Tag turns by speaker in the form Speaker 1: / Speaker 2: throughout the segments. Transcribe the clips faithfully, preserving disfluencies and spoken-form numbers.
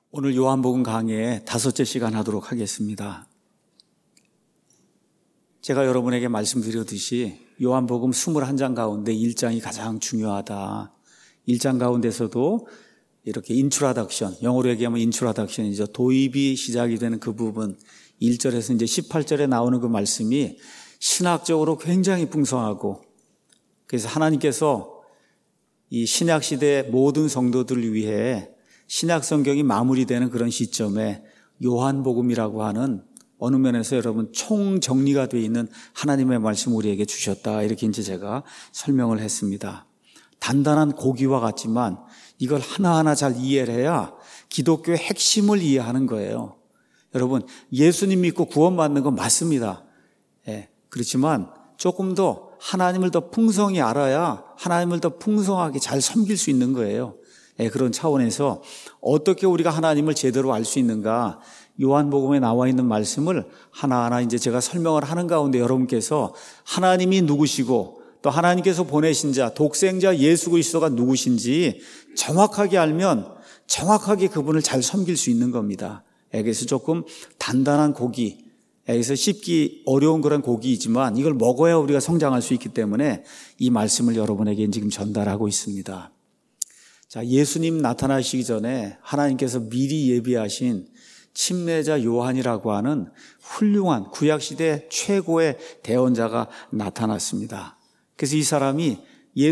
Speaker 1: 오늘 요한복음 강의의 다섯째 시간 하도록 하겠습니다. 제가 여러분에게 말씀드렸듯이 요한복음 이십일 장 가운데 일 장이 가장 중요하다. 일 장 가운데서도 이렇게 인트로덕션, 영어로 얘기하면 인트로덕션이죠. 도입이 시작이 되는 그 부분, 일 절에서 이제 십팔 절에 나오는 그 말씀이 신학적으로 굉장히 풍성하고, 그래서 하나님께서 이 신약 시대의 모든 성도들을 위해 신약 성경이 마무리되는 그런 시점에 요한복음이라고 하는 어느 면에서 여러분 총정리가 되어 있는 하나님의 말씀 우리에게 주셨다. 이렇게 이제 제가 설명을 했습니다. 단단한 고기와 같지만 이걸 하나하나 잘 이해를 해야 기독교의 핵심을 이해하는 거예요. 여러분, 예수님 믿고 구원받는 건 맞습니다. 예, 그렇지만 조금 더 하나님을 더 풍성히 알아야 하나님을 더 풍성하게 잘 섬길 수 있는 거예요. 예, 그런 차원에서 어떻게 우리가 하나님을 제대로 알 수 있는가, 요한복음에 나와 있는 말씀을 하나하나 이제 제가 설명을 하는 가운데 여러분께서 하나님이 누구시고 또 하나님께서 보내신 자, 독생자 예수 그리스도가 누구신지 정확하게 알면 정확하게 그분을 잘 섬길 수 있는 겁니다. 예, 그래서 조금 단단한 고기, 그래서 씹기 어려운 그런 고기이지만 이걸 먹어야 우리가 성장할 수 있기 때문에 이 말씀을 여러분에게 지금 전달하고 있습니다. 자, 예수님 나타나시기 전에 하나님께서 미리 예비하신 침례자 요한이라고 하는 훌륭한 구약시대 최고의 대언자가 나타났습니다. 그래서 이 사람이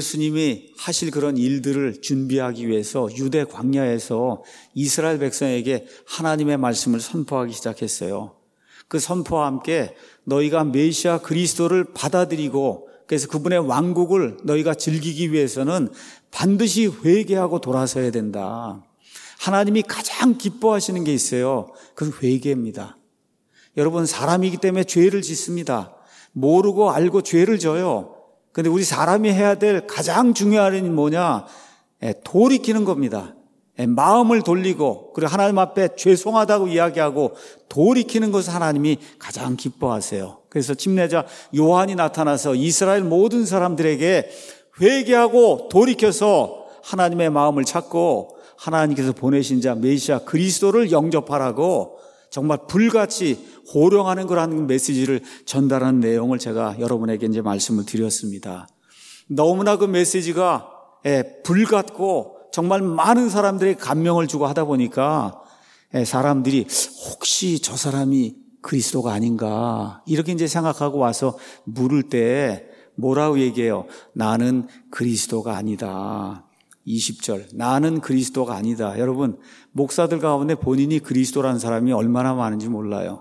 Speaker 1: 예수님이 하실 그런 일들을 준비하기 위해서 유대 광야에서 이스라엘 백성에게 하나님의 말씀을 선포하기 시작했어요. 그 선포와 함께 너희가 메시아 그리스도를 받아들이고 그래서 그분의 왕국을 너희가 즐기기 위해서는 반드시 회개하고 돌아서야 된다. 하나님이 가장 기뻐하시는 게 있어요. 그건 회개입니다. 여러분, 사람이기 때문에 죄를 짓습니다. 모르고 알고 죄를 져요. 그런데 우리 사람이 해야 될 가장 중요한 일이 뭐냐? 돌이키는 겁니다. 마음을 돌리고 그리고 하나님 앞에 죄송하다고 이야기하고 돌이키는 것을 하나님이 가장 기뻐하세요. 그래서 침례자 요한이 나타나서 이스라엘 모든 사람들에게 회개하고 돌이켜서 하나님의 마음을 찾고 하나님께서 보내신 자 메시아 그리스도를 영접하라고 정말 불같이 호령하는 거라는 메시지를 전달하는 내용을 제가 여러분에게 이제 말씀을 드렸습니다. 너무나 그 메시지가 불같고 정말 많은 사람들에게 감명을 주고 하다 보니까 사람들이 혹시 저 사람이 그리스도가 아닌가 이렇게 이제 생각하고 와서 물을 때 뭐라고 얘기해요? 나는 그리스도가 아니다. 이십 절, 나는 그리스도가 아니다. 여러분, 목사들 가운데 본인이 그리스도라는 사람이 얼마나 많은지 몰라요.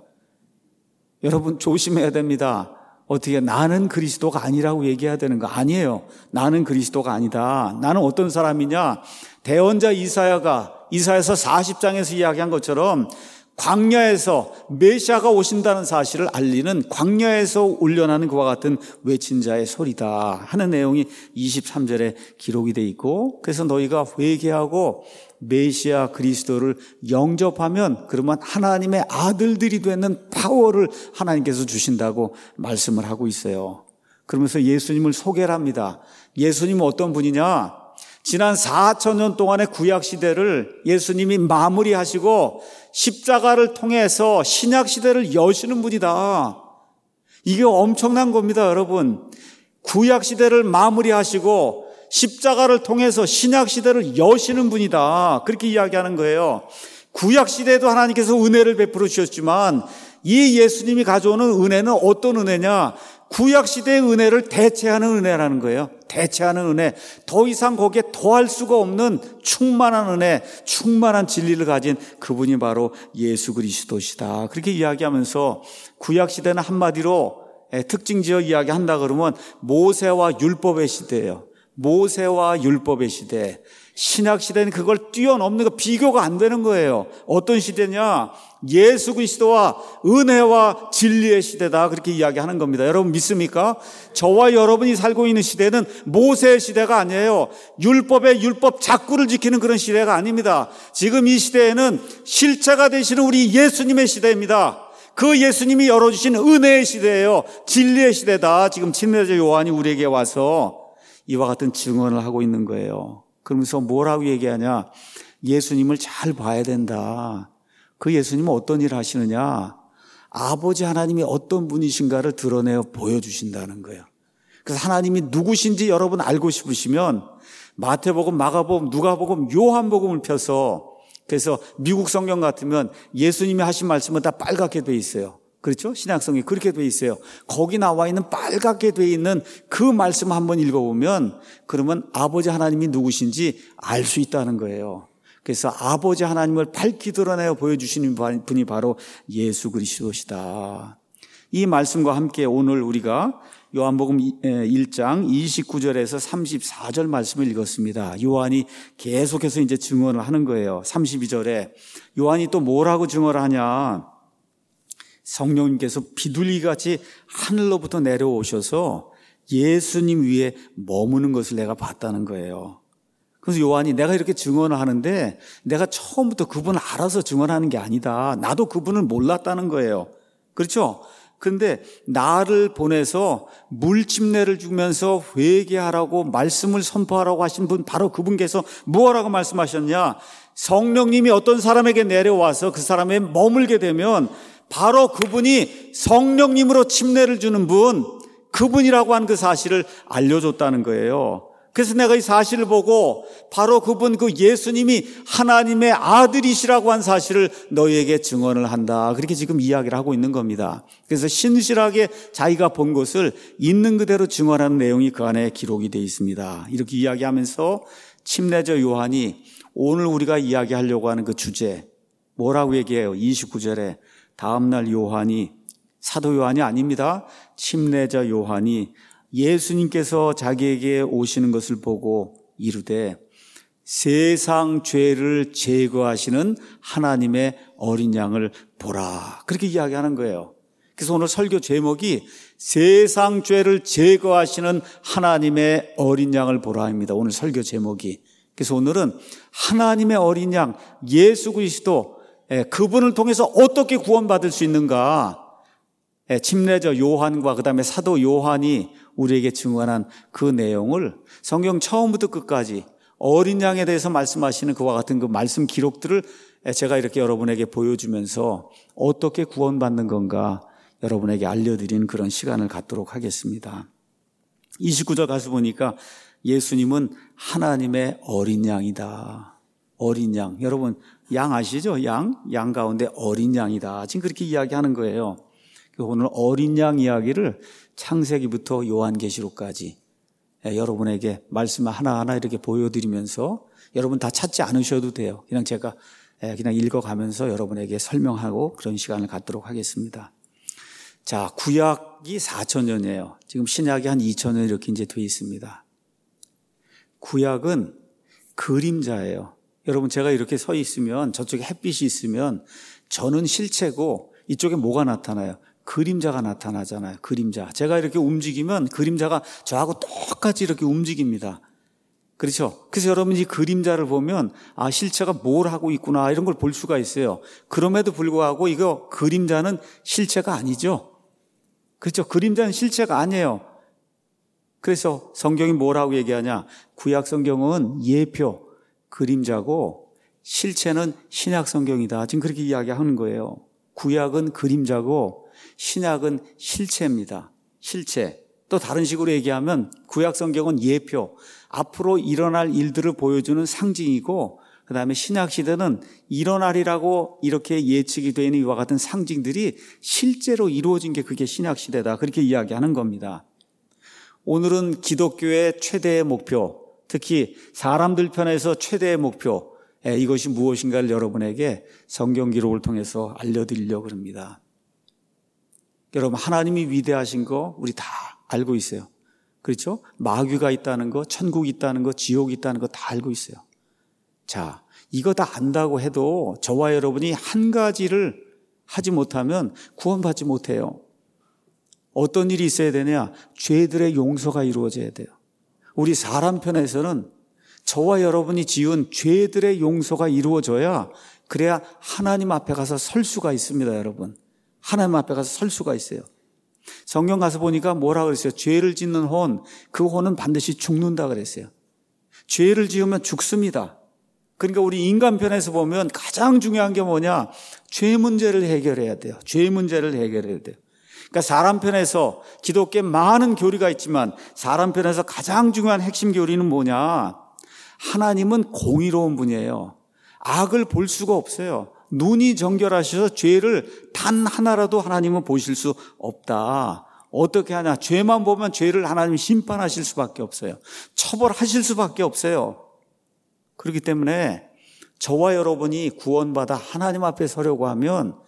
Speaker 1: 여러분 조심해야 됩니다. 어떻게 나는 그리스도가 아니라고 얘기해야 되는 거 아니에요. 나는 그리스도가 아니다. 나는 어떤 사람이냐? 대언자 이사야가 이사야서 사십 장에서 이야기한 것처럼 광야에서 메시아가 오신다는 사실을 알리는 광야에서 울려나는 그와 같은 외친 자의 소리다 하는 내용이 이십삼 절에 기록이 돼 있고, 그래서 너희가 회개하고 메시아 그리스도를 영접하면 그러면 하나님의 아들들이 되는 파워를 하나님께서 주신다고 말씀을 하고 있어요. 그러면서 예수님을 소개를 합니다. 예수님은 어떤 분이냐? 지난 사천 년 동안의 구약시대를 예수님이 마무리하시고 십자가를 통해서 신약시대를 여시는 분이다. 이게 엄청난 겁니다, 여러분. 구약시대를 마무리하시고 십자가를 통해서 신약시대를 여시는 분이다. 그렇게 이야기하는 거예요. 구약시대에도 하나님께서 은혜를 베풀어 주셨지만 이 예수님이 가져오는 은혜는 어떤 은혜냐? 구약시대의 은혜를 대체하는 은혜라는 거예요. 대체하는 은혜. 더 이상 거기에 더할 수가 없는 충만한 은혜, 충만한 진리를 가진 그분이 바로 예수 그리스도시다. 그렇게 이야기하면서 구약시대는 한마디로 특징지어 이야기한다 그러면 모세와 율법의 시대예요. 모세와 율법의 시대. 신약시대는 그걸 뛰어넘는 거, 비교가 안 되는 거예요. 어떤 시대냐? 예수 그리스도와 은혜와 진리의 시대다. 그렇게 이야기하는 겁니다. 여러분 믿습니까? 저와 여러분이 살고 있는 시대는 모세의 시대가 아니에요. 율법의 율법 작구를 지키는 그런 시대가 아닙니다. 지금 이 시대에는 실체가 되시는 우리 예수님의 시대입니다. 그 예수님이 열어주신 은혜의 시대예요. 진리의 시대다. 지금 침례자 요한이 우리에게 와서 이와 같은 증언을 하고 있는 거예요. 그러면서 뭐라고 얘기하냐? 예수님을 잘 봐야 된다. 그 예수님은 어떤 일을 하시느냐? 아버지 하나님이 어떤 분이신가를 드러내어 보여주신다는 거예요. 그래서 하나님이 누구신지 여러분 알고 싶으시면 마태복음, 마가복음, 누가복음, 요한복음을 펴서, 그래서 미국 성경 같으면 예수님이 하신 말씀은 다 빨갛게 돼 있어요. 그렇죠? 신약성경이 그렇게 돼 있어요. 거기 나와 있는 빨갛게 돼 있는 그 말씀 한번 읽어보면 그러면 아버지 하나님이 누구신지 알 수 있다는 거예요. 그래서 아버지 하나님을 밝히 드러내어 보여주시는 분이 바로 예수 그리스도시다. 이 말씀과 함께 오늘 우리가 요한복음 일 장 이십구 절에서 삼십사 절 말씀을 읽었습니다. 요한이 계속해서 이제 증언을 하는 거예요. 삼십이 절에 요한이 또 뭐라고 증언을 하냐? 성령님께서 비둘기같이 하늘로부터 내려오셔서 예수님 위에 머무는 것을 내가 봤다는 거예요. 그래서 요한이 내가 이렇게 증언을 하는데 내가 처음부터 그분을 알아서 증언하는 게 아니다. 나도 그분을 몰랐다는 거예요. 그렇죠? 그런데 나를 보내서 물침례를 주면서 회개하라고 말씀을 선포하라고 하신 분, 바로 그분께서 무엇라고 말씀하셨냐? 성령님이 어떤 사람에게 내려와서 그 사람에 머물게 되면 바로 그분이 성령님으로 침례를 주는 분, 그분이라고 하는 그 사실을 알려줬다는 거예요. 그래서 내가 이 사실을 보고 바로 그분, 그 예수님이 하나님의 아들이시라고 한 사실을 너희에게 증언을 한다. 그렇게 지금 이야기를 하고 있는 겁니다. 그래서 신실하게 자기가 본 것을 있는 그대로 증언하는 내용이 그 안에 기록이 되어 있습니다. 이렇게 이야기하면서 침례자 요한이 오늘 우리가 이야기하려고 하는 그 주제, 뭐라고 얘기해요? 이십구 절에 다음날 요한이, 사도 요한이 아닙니다. 침례자 요한이 예수님께서 자기에게 오시는 것을 보고 이르되 세상 죄를 제거하시는 하나님의 어린 양을 보라. 그렇게 이야기하는 거예요. 그래서 오늘 설교 제목이 세상 죄를 제거하시는 하나님의 어린 양을 보라입니다. 오늘 설교 제목이. 그래서 오늘은 하나님의 어린 양 예수 그리스도, 그분을 통해서 어떻게 구원받을 수 있는가, 침례자 요한과 그 다음에 사도 요한이 우리에게 증언한 그 내용을 성경 처음부터 끝까지 어린 양에 대해서 말씀하시는 그와 같은 그 말씀 기록들을 제가 이렇게 여러분에게 보여주면서 어떻게 구원받는 건가 여러분에게 알려드리는 그런 시간을 갖도록 하겠습니다. 이십구 절 가서 보니까 예수님은 하나님의 어린 양이다. 어린 양. 여러분 양 아시죠? 양? 양 가운데 어린 양이다. 지금 그렇게 이야기하는 거예요. 오늘 어린 양 이야기를 창세기부터 요한계시록까지 여러분에게 말씀을 하나하나 이렇게 보여드리면서 여러분 다 찾지 않으셔도 돼요. 그냥 제가 그냥 읽어가면서 여러분에게 설명하고 그런 시간을 갖도록 하겠습니다. 자, 구약이 사천 년이에요. 지금 신약이 한 이천 년 이렇게 이제 돼 있습니다. 구약은 그림자예요. 여러분 제가 이렇게 서 있으면 저쪽에 햇빛이 있으면 저는 실체고 이쪽에 뭐가 나타나요? 그림자가 나타나잖아요. 그림자. 제가 이렇게 움직이면 그림자가 저하고 똑같이 이렇게 움직입니다. 그렇죠? 그래서 여러분이 그림자를 보면 아, 실체가 뭘 하고 있구나 이런 걸 볼 수가 있어요. 그럼에도 불구하고 이거 그림자는 실체가 아니죠. 그렇죠? 그림자는 실체가 아니에요. 그래서 성경이 뭐라고 얘기하냐? 구약 성경은 예표, 그림자고 실체는 신약 성경이다. 지금 그렇게 이야기하는 거예요. 구약은 그림자고 신약은 실체입니다. 실체. 또 다른 식으로 얘기하면 구약 성경은 예표, 앞으로 일어날 일들을 보여주는 상징이고 그 다음에 신약 시대는 일어나리라고 이렇게 예측이 되는 이와 같은 상징들이 실제로 이루어진 게 그게 신약 시대다. 그렇게 이야기하는 겁니다. 오늘은 기독교의 최대의 목표, 특히 사람들 편에서 최대의 목표, 이것이 무엇인가를 여러분에게 성경 기록을 통해서 알려드리려고 합니다. 여러분 하나님이 위대하신 거 우리 다 알고 있어요. 그렇죠? 마귀가 있다는 거, 천국이 있다는 거, 지옥이 있다는 거 다 알고 있어요. 자, 이거 다 안다고 해도 저와 여러분이 한 가지를 하지 못하면 구원받지 못해요. 어떤 일이 있어야 되냐? 죄들의 용서가 이루어져야 돼요. 우리 사람 편에서는 저와 여러분이 지은 죄들의 용서가 이루어져야 그래야 하나님 앞에 가서 설 수가 있습니다, 여러분. 하나님 앞에 가서 설 수가 있어요. 성경 가서 보니까 뭐라 그랬어요? 죄를 짓는 혼, 그 혼은 반드시 죽는다 그랬어요. 죄를 지으면 죽습니다. 그러니까 우리 인간편에서 보면 가장 중요한 게 뭐냐? 죄 문제를 해결해야 돼요. 죄 문제를 해결해야 돼요. 그러니까 사람 편에서 기독교에 많은 교리가 있지만 사람 편에서 가장 중요한 핵심 교리는 뭐냐? 하나님은 공의로운 분이에요. 악을 볼 수가 없어요. 눈이 정결하셔서 죄를 단 하나라도 하나님은 보실 수 없다. 어떻게 하냐? 죄만 보면 죄를 하나님이 심판하실 수밖에 없어요. 처벌하실 수밖에 없어요. 그렇기 때문에 저와 여러분이 구원받아 하나님 앞에 서려고 하면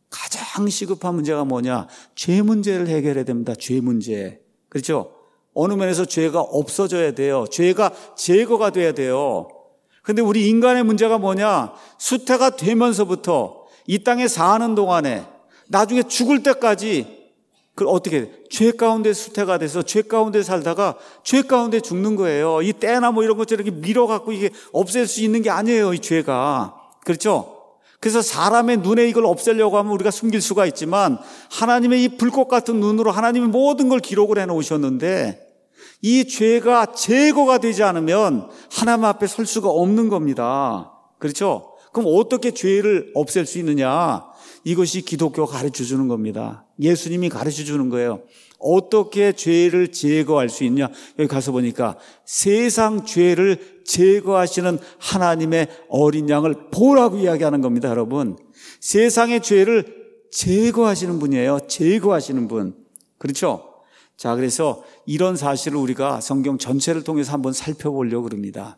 Speaker 1: 가장 시급한 문제가 뭐냐? 죄 문제를 해결해야 됩니다. 죄 문제. 그렇죠? 어느 면에서 죄가 없어져야 돼요. 죄가 제거가 돼야 돼요. 그런데 우리 인간의 문제가 뭐냐? 수태가 되면서부터 이 땅에 사는 동안에 나중에 죽을 때까지 그 어떻게 죄 가운데 수태가 돼서 죄 가운데 살다가 죄 가운데 죽는 거예요. 이 때나 뭐 이런 것처럼 이렇게 밀어갖고 이게 없앨 수 있는 게 아니에요. 이 죄가. 그렇죠? 그래서 사람의 눈에 이걸 없애려고 하면 우리가 숨길 수가 있지만 하나님의 이 불꽃 같은 눈으로 하나님이 모든 걸 기록을 해놓으셨는데 이 죄가 제거가 되지 않으면 하나님 앞에 설 수가 없는 겁니다. 그렇죠? 그럼 어떻게 죄를 없앨 수 있느냐? 이것이 기독교가 가르쳐 주는 겁니다. 예수님이 가르쳐 주는 거예요. 어떻게 죄를 제거할 수 있냐? 여기 가서 보니까 세상 죄를 제거하시는 하나님의 어린 양을 보라고 이야기하는 겁니다, 여러분. 세상의 죄를 제거하시는 분이에요. 제거하시는 분. 그렇죠? 자, 그래서 이런 사실을 우리가 성경 전체를 통해서 한번 살펴보려고 그럽니다.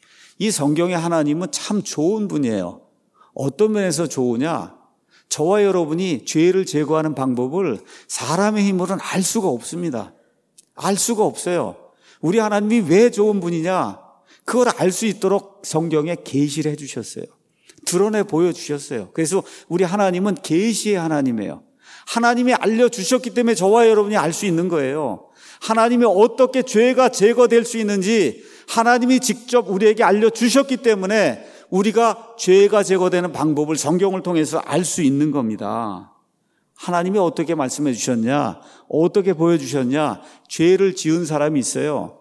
Speaker 1: 이 성경의 하나님은 참 좋은 분이에요. 어떤 면에서 좋으냐? 저와 여러분이 죄를 제거하는 방법을 사람의 힘으로는 알 수가 없습니다. 알 수가 없어요. 우리 하나님이 왜 좋은 분이냐? 그걸 알 수 있도록 성경에 계시를 해주셨어요. 드러내 보여주셨어요. 그래서 우리 하나님은 계시의 하나님이에요. 하나님이 알려주셨기 때문에 저와 여러분이 알 수 있는 거예요. 하나님이 어떻게 죄가 제거될 수 있는지 하나님이 직접 우리에게 알려주셨기 때문에 우리가 죄가 제거되는 방법을 성경을 통해서 알 수 있는 겁니다. 하나님이 어떻게 말씀해 주셨냐? 어떻게 보여주셨냐? 죄를 지은 사람이 있어요.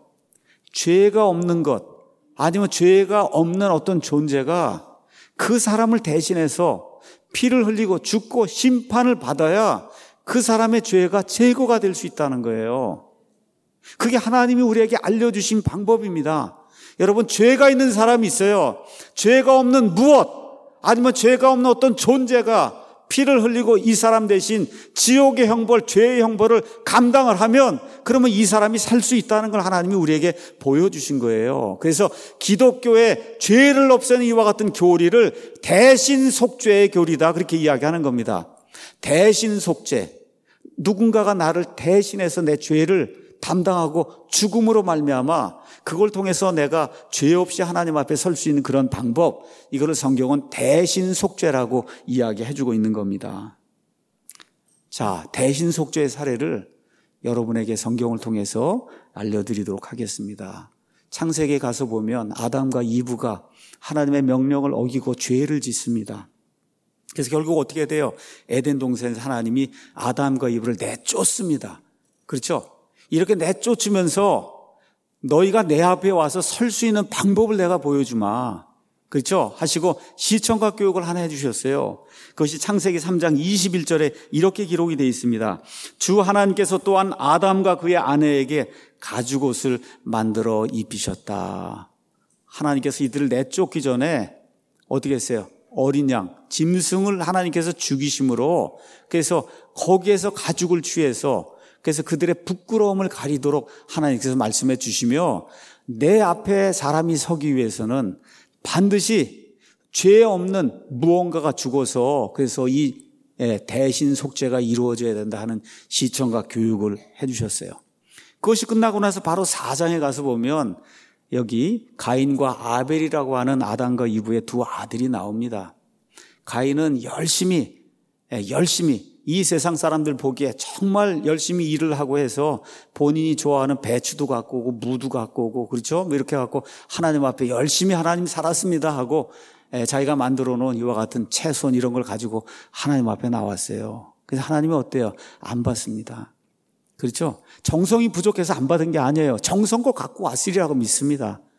Speaker 1: 죄가 없는 것, 아니면 죄가 없는 어떤 존재가 그 사람을 대신해서 피를 흘리고 죽고 심판을 받아야 그 사람의 죄가 제거가 될 수 있다는 거예요. 그게 하나님이 우리에게 알려주신 방법입니다. 여러분, 죄가 있는 사람이 있어요. 죄가 없는 무엇, 아니면 죄가 없는 어떤 존재가 피를 흘리고 이 사람 대신 지옥의 형벌, 죄의 형벌을 감당을 하면 그러면 이 사람이 살 수 있다는 걸 하나님이 우리에게 보여주신 거예요. 그래서 기독교의 죄를 없애는 이와 같은 교리를 대신 속죄의 교리다, 그렇게 이야기하는 겁니다. 대신 속죄. 누군가가 나를 대신해서 내 죄를 담당하고 죽음으로 말미암아 그걸 통해서 내가 죄 없이 하나님 앞에 설 수 있는 그런 방법, 이거를 성경은 대신 속죄라고 이야기해주고 있는 겁니다. 자, 대신 속죄의 사례를 여러분에게 성경을 통해서 알려드리도록 하겠습니다. 창세기에 가서 보면 아담과 이브가 하나님의 명령을 어기고 죄를 짓습니다. 그래서 결국 어떻게 돼요? 에덴 동산에서 하나님이 아담과 이브를 내쫓습니다. 그렇죠? 이렇게 내쫓으면서 너희가 내 앞에 와서 설 수 있는 방법을 내가 보여주마. 그렇죠? 하시고 시청각 교육을 하나 해주셨어요. 그것이 창세기 삼 장 이십일 절에 이렇게 기록이 되어 있습니다. 주 하나님께서 또한 아담과 그의 아내에게 가죽옷을 만들어 입히셨다. 하나님께서 이들을 내쫓기 전에 어떻게 했어요? 어린 양, 짐승을 하나님께서 죽이심으로, 그래서 거기에서 가죽을 취해서, 그래서 그들의 부끄러움을 가리도록 하나님께서 말씀해 주시며, 내 앞에 사람이 서기 위해서는 반드시 죄 없는 무언가가 죽어서 그래서 이 대신 속죄가 이루어져야 된다 하는 시청각 교육을 해 주셨어요. 그것이 끝나고 나서 바로 사 장에 가서 보면 여기 가인과 아벨이라고 하는 아담과 이브의 두 아들이 나옵니다. 가인은 열심히 열심히 이 세상 사람들 보기에 정말 열심히 일을 하고 해서 본인이 좋아하는 배추도 갖고 오고 무도 갖고 오고, 그렇죠? 이렇게 갖고 하나님 앞에 열심히 하나님 살았습니다 하고 자기가 만들어 놓은 이와 같은 채소는 이런 걸 가지고 하나님 앞에 나왔어요. 그래서 하나님이 어때요? 안 받습니다. 그렇죠? 정성이 부족해서 안 받은 게 아니에요. 정성껏 갖고 왔으리라고 믿습니다.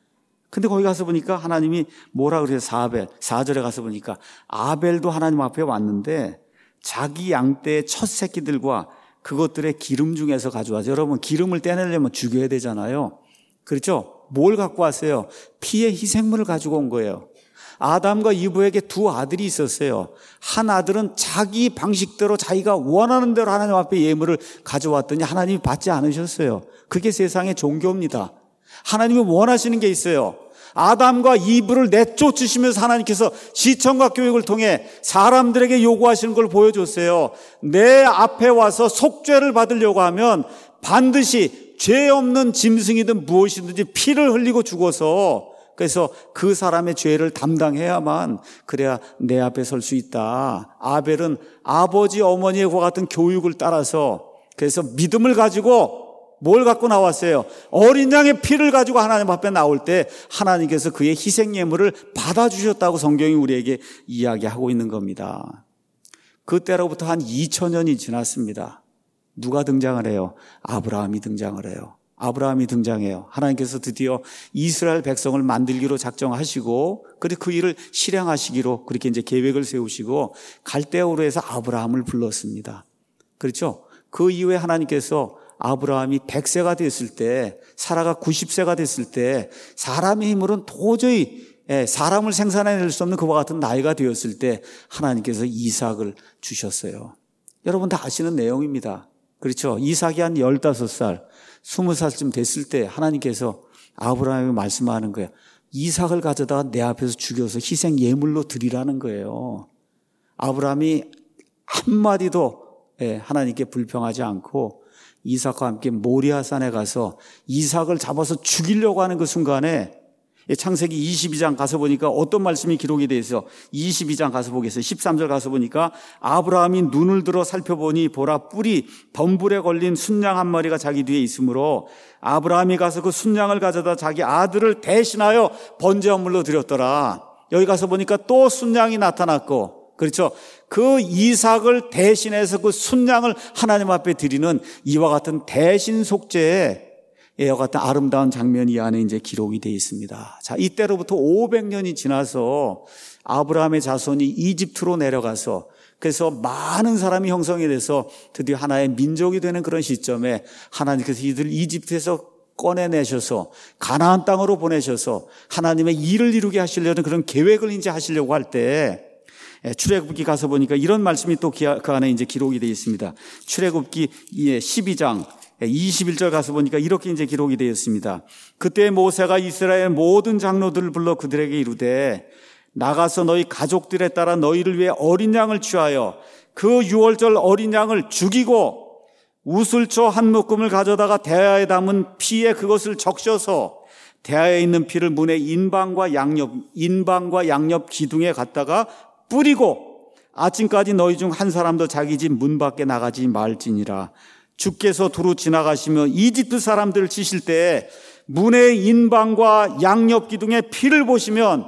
Speaker 1: 근데 거기 가서 보니까 하나님이 뭐라 그래요? 사벨. 사 절에 가서 보니까 아벨도 하나님 앞에 왔는데 자기 양떼의 첫 새끼들과 그것들의 기름 중에서 가져와서, 여러분 기름을 떼내려면 죽여야 되잖아요. 그렇죠? 뭘 갖고 왔어요? 피의 희생물을 가지고 온 거예요. 아담과 이브에게 두 아들이 있었어요. 한 아들은 자기 방식대로 자기가 원하는 대로 하나님 앞에 예물을 가져왔더니 하나님이 받지 않으셨어요. 그게 세상의 종교입니다. 하나님이 원하시는 게 있어요. 아담과 이브를 내쫓으시면서 하나님께서 시청과 교육을 통해 사람들에게 요구하시는 걸 보여줬어요. 내 앞에 와서 속죄를 받으려고 하면 반드시 죄 없는 짐승이든 무엇이든지 피를 흘리고 죽어서, 그래서 그 사람의 죄를 담당해야만 그래야 내 앞에 설 수 있다. 아벨은 아버지 어머니의 과 같은 교육을 따라서, 그래서 믿음을 가지고 뭘 갖고 나왔어요? 어린 양의 피를 가지고 하나님 앞에 나올 때 하나님께서 그의 희생 예물을 받아주셨다고 성경이 우리에게 이야기하고 있는 겁니다. 그때로부터 한 이천 년이 지났습니다. 누가 등장을 해요? 아브라함이 등장을 해요. 아브라함이 등장해요. 하나님께서 드디어 이스라엘 백성을 만들기로 작정하시고, 그리고 그 일을 실행하시기로 그렇게 이제 계획을 세우시고 갈대아우르에서 아브라함을 불렀습니다. 그렇죠? 그 이후에 하나님께서 아브라함이 백 세가 됐을 때, 사라가 구십 세가 됐을 때, 사람의 힘으로는 도저히 사람을 생산해낼 수 없는 그와 같은 나이가 되었을 때 하나님께서 이삭을 주셨어요. 여러분 다 아시는 내용입니다. 그렇죠? 이삭이 한 열다섯 살, 스무 살쯤 됐을 때 하나님께서 아브라함에게 말씀하는 거예요. 이삭을 가져다가 내 앞에서 죽여서 희생 예물로 드리라는 거예요. 아브라함이 한마디도 하나님께 불평하지 않고 이삭과 함께 모리아산에 가서 이삭을 잡아서 죽이려고 하는 그 순간에, 창세기 이십이 장 가서 보니까 어떤 말씀이 기록이 되어 있어. 이십이 장 가서 보겠어요. 십삼 절 가서 보니까 아브라함이 눈을 들어 살펴보니 보라, 뿔이 덤불에 걸린 순양 한 마리가 자기 뒤에 있으므로 아브라함이 가서 그 순양을 가져다 자기 아들을 대신하여 번제물로 드렸더라. 여기 가서 보니까 또 순양이 나타났고, 그렇죠? 그 이삭을 대신해서 그 순양을 하나님 앞에 드리는 이와 같은 대신 속죄의 이와 같은 아름다운 장면이 이 안에 이제 기록이 되어 있습니다. 자, 이때로부터 오백 년이 지나서 아브라함의 자손이 이집트로 내려가서, 그래서 많은 사람이 형성이 돼서 드디어 하나의 민족이 되는 그런 시점에 하나님께서 이들 이집트에서 꺼내내셔서 가나안 땅으로 보내셔서 하나님의 일을 이루게 하시려는 그런 계획을 이제 하시려고 할 때, 출애굽기 가서 보니까 이런 말씀이 또 그 안에 이제 기록이 되어 있습니다. 출애굽기 십이 장 이십일 절 가서 보니까 이렇게 이제 기록이 되어 있습니다. 그때 모세가 이스라엘 모든 장로들을 불러 그들에게 이르되, 나가서 너희 가족들에 따라 너희를 위해 어린 양을 취하여 그 유월절 어린 양을 죽이고 우슬초 한 묶음을 가져다가 대야에 담은 피에 그것을 적셔서 대야에 있는 피를 문의 인방과 양옆 인방과 양옆 기둥에 갖다가 뿌리고 아침까지 너희 중 한 사람도 자기 집 문 밖에 나가지 말지니라. 주께서 두루 지나가시며 이집트 사람들을 치실 때 문의 인방과 양옆 기둥에 피를 보시면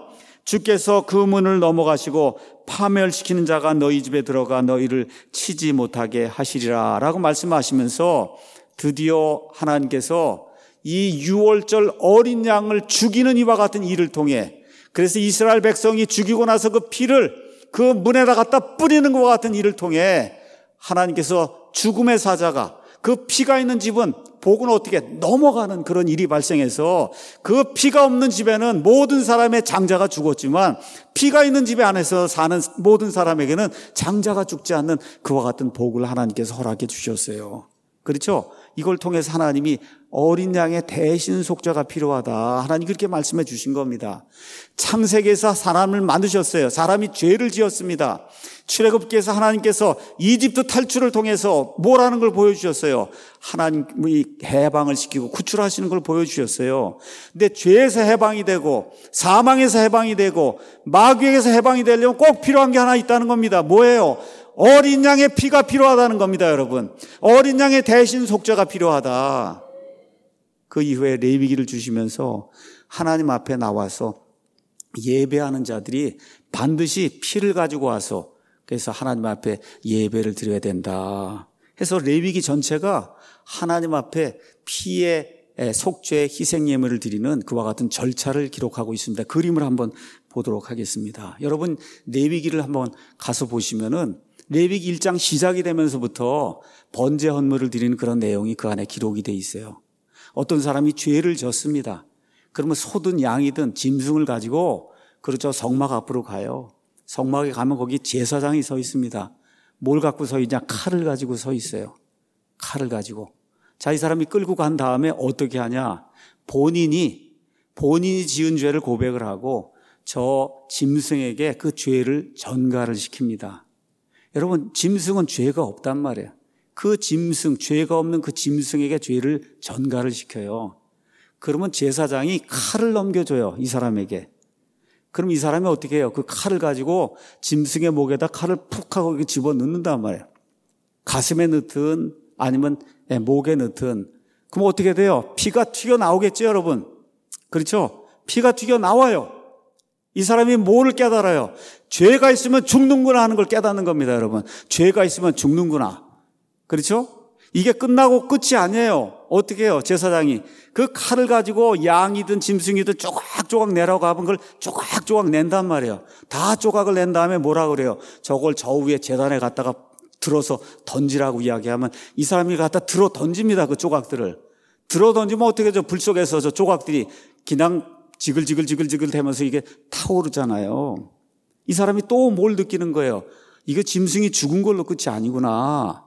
Speaker 1: 주께서 그 문을 넘어가시고 파멸시키는 자가 너희 집에 들어가 너희를 치지 못하게 하시리라 라고 말씀하시면서 드디어 하나님께서 이 유월절 어린 양을 죽이는 이와 같은 일을 통해, 그래서 이스라엘 백성이 죽이고 나서 그 피를 그 문에다 갖다 뿌리는 것과 같은 일을 통해 하나님께서 죽음의 사자가, 그 피가 있는 집은 복은 어떻게 넘어가는 그런 일이 발생해서 그 피가 없는 집에는 모든 사람의 장자가 죽었지만 피가 있는 집에 안에서 사는 모든 사람에게는 장자가 죽지 않는 그와 같은 복을 하나님께서 허락해 주셨어요. 그렇죠? 이걸 통해서 하나님이 어린 양의 대신 속죄가 필요하다, 하나님 그렇게 말씀해 주신 겁니다. 창세기에서 사람을 만드셨어요. 사람이 죄를 지었습니다. 출애굽기에서 하나님께서 이집트 탈출을 통해서 뭐라는 걸 보여주셨어요. 하나님이 해방을 시키고 구출하시는 걸 보여주셨어요. 근데 죄에서 해방이 되고 사망에서 해방이 되고 마귀에게서 해방이 되려면 꼭 필요한 게 하나 있다는 겁니다. 뭐예요? 어린 양의 피가 필요하다는 겁니다, 여러분. 어린 양의 대신 속죄가 필요하다. 그 이후에 레위기를 주시면서 하나님 앞에 나와서 예배하는 자들이 반드시 피를 가지고 와서, 그래서 하나님 앞에 예배를 드려야 된다 해서 레위기 전체가 하나님 앞에 피의 속죄 희생 예물을 드리는 그와 같은 절차를 기록하고 있습니다. 그림을 한번 보도록 하겠습니다. 여러분 레위기를 한번 가서 보시면은 레위기 일 장 시작이 되면서부터 번제 헌물을 드리는 그런 내용이 그 안에 기록이 돼 있어요. 어떤 사람이 죄를 졌습니다. 그러면 소든 양이든 짐승을 가지고 그렇죠 성막 앞으로 가요. 성막에 가면 거기 제사장이 서 있습니다. 뭘 갖고 서 있냐? 칼을 가지고 서 있어요. 칼을 가지고. 자, 이 사람이 끌고 간 다음에 어떻게 하냐? 본인이 본인이 지은 죄를 고백을 하고 저 짐승에게 그 죄를 전가를 시킵니다. 여러분 짐승은 죄가 없단 말이에요. 그 짐승, 죄가 없는 그 짐승에게 죄를 전가를 시켜요. 그러면 제사장이 칼을 넘겨줘요. 이 사람에게. 그럼 이 사람이 어떻게 해요? 그 칼을 가지고 짐승의 목에다 칼을 푹 하고 이렇게 집어넣는단 말이에요. 가슴에 넣든 아니면 목에 넣든. 그럼 어떻게 돼요? 피가 튀어나오겠죠, 여러분? 그렇죠? 피가 튀어나와요. 이 사람이 뭐를 깨달아요? 죄가 있으면 죽는구나 하는 걸 깨닫는 겁니다, 여러분. 죄가 있으면 죽는구나. 그렇죠? 이게 끝나고 끝이 아니에요. 어떻게 해요? 제사장이 그 칼을 가지고 양이든 짐승이든 조각조각 내라고 하면 그걸 조각조각 낸단 말이에요. 다 조각을 낸 다음에 뭐라 그래요? 저걸 저 위에 제단에 갖다가 들어서 던지라고 이야기하면 이 사람이 갖다 들어 던집니다. 그 조각들을. 들어 던지면 어떻게 저 불 속에서 저 조각들이 그냥 지글지글지글지글 되면서 이게 타오르잖아요. 이 사람이 또 뭘 느끼는 거예요? 이거 짐승이 죽은 걸로 끝이 아니구나.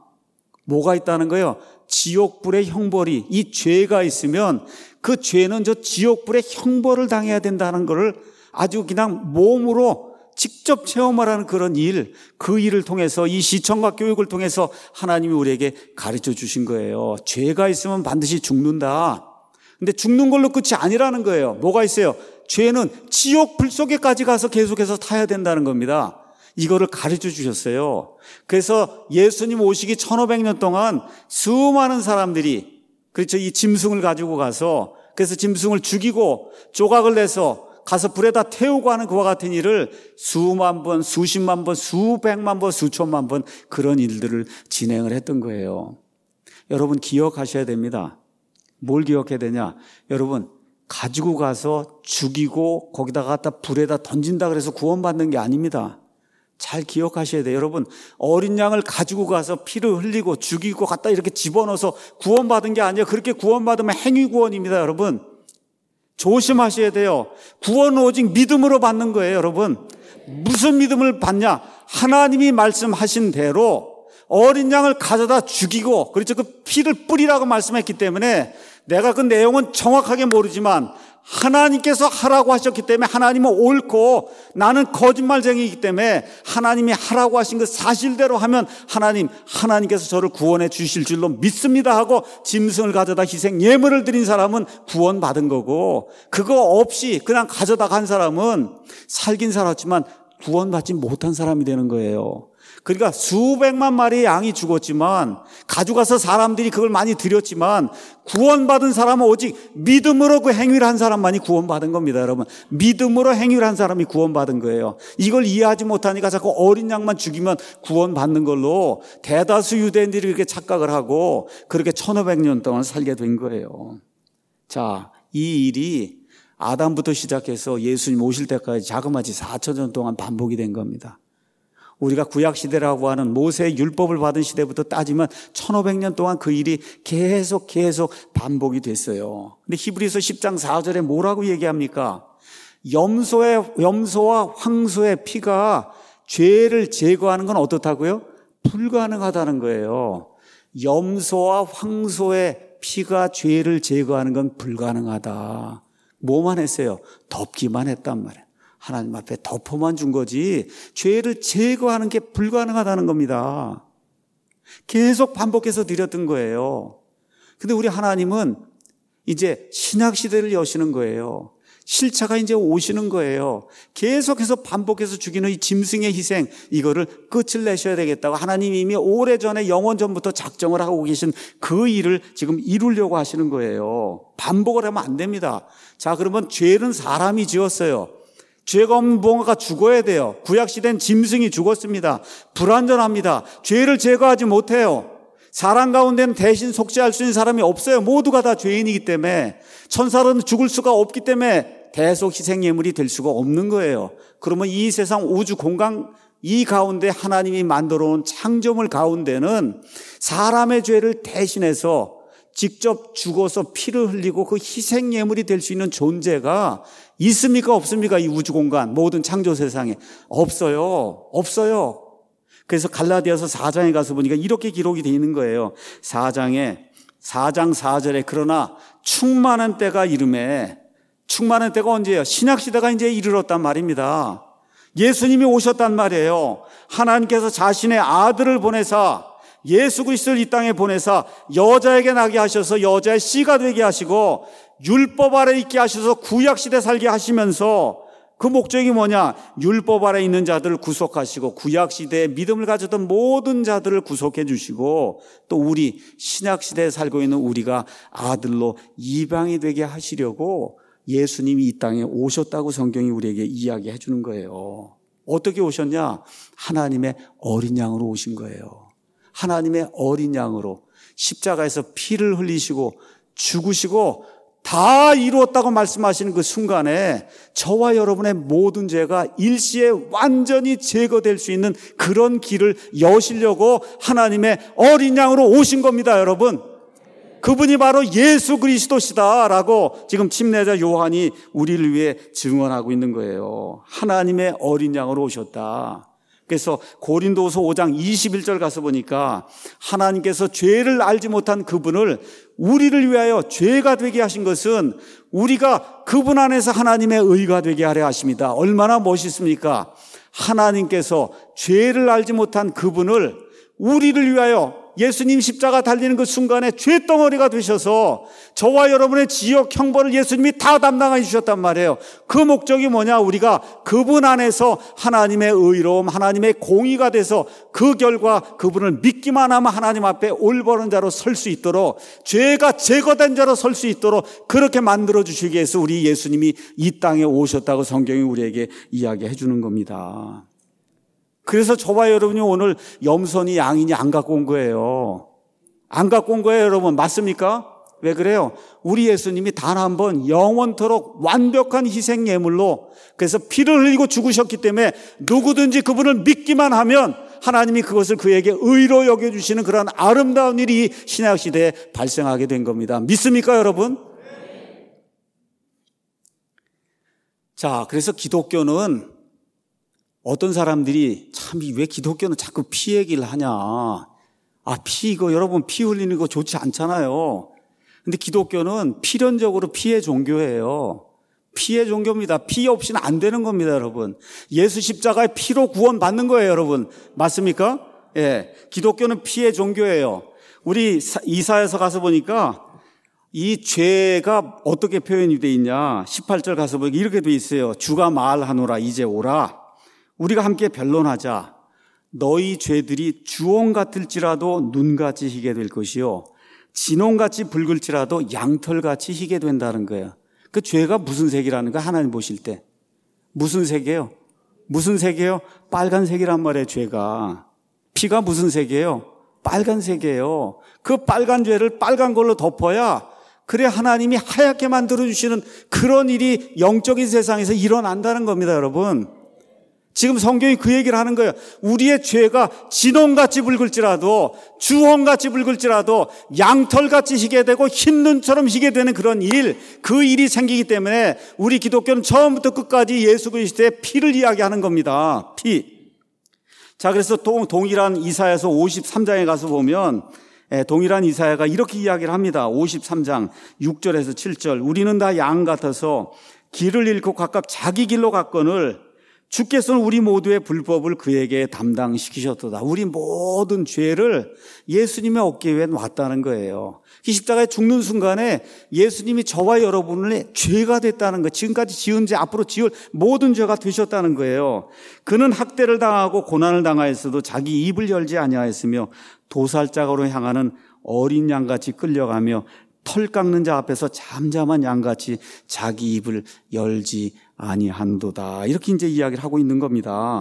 Speaker 1: 뭐가 있다는 거예요? 지옥불의 형벌이, 이 죄가 있으면 그 죄는 저 지옥불의 형벌을 당해야 된다는 것을 아주 그냥 몸으로 직접 체험하라는 그런 일, 그 일을 통해서 이 시청과 교육을 통해서 하나님이 우리에게 가르쳐 주신 거예요. 죄가 있으면 반드시 죽는다. 근데 죽는 걸로 끝이 아니라는 거예요. 뭐가 있어요? 죄는 지옥불 속에까지 가서 계속해서 타야 된다는 겁니다. 이거를 가르쳐 주셨어요. 그래서 예수님 오시기 천오백 년 동안 수많은 사람들이 그렇죠. 이 짐승을 가지고 가서 그래서 짐승을 죽이고 조각을 내서 가서 불에다 태우고 하는 그와 같은 일을 수만 번, 수십만 번, 수백만 번, 수천만 번 그런 일들을 진행을 했던 거예요. 여러분 기억하셔야 됩니다. 뭘 기억해야 되냐? 여러분 가지고 가서 죽이고 거기다가 갖다 불에다 던진다 그래서 구원받는 게 아닙니다. 잘 기억하셔야 돼요. 여러분 어린 양을 가지고 가서 피를 흘리고 죽이고 갖다 이렇게 집어넣어서 구원받은 게 아니에요. 그렇게 구원받으면 행위구원입니다. 여러분 조심하셔야 돼요. 구원은 오직 믿음으로 받는 거예요. 여러분 무슨 믿음을 받냐? 하나님이 말씀하신 대로 어린 양을 가져다 죽이고 그렇죠. 그 피를 뿌리라고 말씀했기 때문에 내가 그 내용은 정확하게 모르지만 하나님께서 하라고 하셨기 때문에 하나님은 옳고 나는 거짓말쟁이이기 때문에 하나님이 하라고 하신 그 사실대로 하면 하나님, 하나님께서 저를 구원해 주실 줄로 믿습니다 하고 짐승을 가져다 희생 예물을 드린 사람은 구원받은 거고 그거 없이 그냥 가져다 간 사람은 살긴 살았지만 구원받지 못한 사람이 되는 거예요. 그러니까 수백만 마리의 양이 죽었지만 가져가서 사람들이 그걸 많이 드렸지만 구원받은 사람은 오직 믿음으로 그 행위를 한 사람만이 구원받은 겁니다. 여러분 믿음으로 행위를 한 사람이 구원받은 거예요. 이걸 이해하지 못하니까 자꾸 어린 양만 죽이면 구원받는 걸로 대다수 유대인들이 그렇게 착각을 하고 그렇게 천오백 년 동안 살게 된 거예요. 자, 이 일이 아담부터 시작해서 예수님 오실 때까지 자그마치 사천 년 동안 반복이 된 겁니다. 우리가 구약시대라고 하는 모세의 율법을 받은 시대부터 따지면 천오백 년 동안 그 일이 계속 계속 반복이 됐어요. 근데 히브리서 십 장 사 절에 뭐라고 얘기합니까? 염소의, 염소와 황소의 피가 죄를 제거하는 건 어떻다고요? 불가능하다는 거예요. 염소와 황소의 피가 죄를 제거하는 건 불가능하다. 뭐만 했어요? 덮기만 했단 말이에요. 하나님 앞에 덮어만 준 거지 죄를 제거하는 게 불가능하다는 겁니다. 계속 반복해서 드렸던 거예요. 근데 우리 하나님은 이제 신약시대를 여시는 거예요. 실차가 이제 오시는 거예요. 계속해서 반복해서 죽이는 이 짐승의 희생 이거를 끝을 내셔야 되겠다고 하나님이 이미 오래전에 영원전부터 작정을 하고 계신 그 일을 지금 이루려고 하시는 거예요. 반복을 하면 안 됩니다. 자, 그러면 죄는 사람이 지었어요. 죄가 없는 무언가가 죽어야 돼요. 구약시대는 짐승이 죽었습니다. 불완전합니다. 죄를 제거하지 못해요. 사람 가운데는 대신 속죄할 수 있는 사람이 없어요. 모두가 다 죄인이기 때문에. 천사로는 죽을 수가 없기 때문에 대속 희생 예물이 될 수가 없는 거예요. 그러면 이 세상 우주 공간 이 가운데 하나님이 만들어 놓은 창조물 가운데는 사람의 죄를 대신해서 직접 죽어서 피를 흘리고 그 희생 예물이 될 수 있는 존재가 있습니까? 없습니까? 이 우주 공간 모든 창조 세상에 없어요. 없어요. 그래서 갈라디아서 사 장에 가서 보니까 이렇게 기록이 되어 있는 거예요. 사 장에 사 장 사 절에 그러나 충만한 때가 이름에, 충만한 때가 언제예요? 신약 시대가 이제 이르렀단 말입니다. 예수님이 오셨단 말이에요. 하나님께서 자신의 아들을 보내사 예수 그리스도를 이 땅에 보내사 여자에게 나게 하셔서 여자의 씨가 되게 하시고 율법 아래 있게 하셔서 구약 시대 살게 하시면서 그 목적이 뭐냐? 율법 아래 있는 자들을 구속하시고 구약 시대에 믿음을 가졌던 모든 자들을 구속해 주시고 또 우리 신약 시대에 살고 있는 우리가 아들로 이방이 되게 하시려고 예수님이 이 땅에 오셨다고 성경이 우리에게 이야기해 주는 거예요. 어떻게 오셨냐? 하나님의 어린 양으로 오신 거예요. 하나님의 어린 양으로 십자가에서 피를 흘리시고 죽으시고 다 이루었다고 말씀하시는 그 순간에 저와 여러분의 모든 죄가 일시에 완전히 제거될 수 있는 그런 길을 여시려고 하나님의 어린 양으로 오신 겁니다, 여러분. 그분이 바로 예수 그리스도시다라고 지금 침례자 요한이 우리를 위해 증언하고 있는 거예요. 하나님의 어린 양으로 오셨다. 그래서 고린도후서 오 장 이십일 절 가서 보니까 하나님께서 죄를 알지 못한 그분을 우리를 위하여 죄가 되게 하신 것은 우리가 그분 안에서 하나님의 의가 되게 하려 하십니다. 얼마나 멋있습니까? 하나님께서 죄를 알지 못한 그분을 우리를 위하여 예수님 십자가 달리는 그 순간에 죄덩어리가 되셔서 저와 여러분의 지역 형벌을 예수님이 다 담당해 주셨단 말이에요. 그 목적이 뭐냐? 우리가 그분 안에서 하나님의 의로움, 하나님의 공의가 돼서 그 결과 그분을 믿기만 하면 하나님 앞에 올바른 자로 설 수 있도록, 죄가 제거된 자로 설 수 있도록 그렇게 만들어 주시기 위해서 우리 예수님이 이 땅에 오셨다고 성경이 우리에게 이야기해 주는 겁니다. 그래서 저와 여러분이 오늘 염소니 양이니 안 갖고 온 거예요. 안 갖고 온 거예요, 여러분. 맞습니까? 왜 그래요? 우리 예수님이 단 한 번 영원토록 완벽한 희생 예물로 그래서 피를 흘리고 죽으셨기 때문에 누구든지 그분을 믿기만 하면 하나님이 그것을 그에게 의로 여겨주시는 그런 아름다운 일이 신약 시대에 발생하게 된 겁니다. 믿습니까, 여러분? 자, 그래서 기독교는 어떤 사람들이 참 왜 기독교는 자꾸 피 얘기를 하냐. 아, 피 이거 여러분 피 흘리는 거 좋지 않잖아요. 근데 기독교는 필연적으로 피의 종교예요. 피의 종교입니다. 피 없이는 안 되는 겁니다, 여러분. 예수 십자가의 피로 구원 받는 거예요, 여러분. 맞습니까? 예. 기독교는 피의 종교예요. 우리 이사야서 가서 보니까 이 죄가 어떻게 표현이 돼 있냐. 십팔 절 가서 보니까 이렇게 돼 있어요. 주가 말하노라 이제 오라. 우리가 함께 변론하자. 너희 죄들이 주홍 같을지라도 눈같이 희게 될 것이요 진홍같이 붉을지라도 양털같이 희게 된다는 거예요. 그 죄가 무슨 색이라는 거 하나님 보실 때 무슨 색이에요? 무슨 색이에요? 빨간색이란 말이에요. 죄가. 피가 무슨 색이에요? 빨간색이에요. 그 빨간 죄를 빨간 걸로 덮어야 그래 하나님이 하얗게 만들어주시는 그런 일이 영적인 세상에서 일어난다는 겁니다, 여러분. 지금 성경이 그 얘기를 하는 거예요. 우리의 죄가 진홍같이 붉을지라도 주홍같이 붉을지라도 양털같이 희게 되고 흰 눈처럼 희게 되는 그런 일, 그 일이 생기기 때문에 우리 기독교는 처음부터 끝까지 예수 그리스도의 피를 이야기하는 겁니다. 피. 자, 그래서 동, 동일한 이사야서 오십삼 장에 가서 보면 동일한 이사야가 이렇게 이야기를 합니다. 오십삼 장 육 절에서 칠 절. 우리는 다 양 같아서 길을 잃고 각각 자기 길로 갔거늘 주께서는 우리 모두의 불법을 그에게 담당시키셨도다. 우리 모든 죄를 예수님의 어깨 위에 놨다는 거예요. 이 십자가에 죽는 순간에 예수님이 저와 여러분의 죄가 됐다는 거, 지금까지 지은 죄, 앞으로 지을 모든 죄가 되셨다는 거예요. 그는 학대를 당하고 고난을 당하였어도 자기 입을 열지 아니하였으며 도살장으로 향하는 어린 양같이 끌려가며 털 깎는 자 앞에서 잠잠한 양같이 자기 입을 열지 아니한도다. 이렇게 이제 이야기를 하고 있는 겁니다.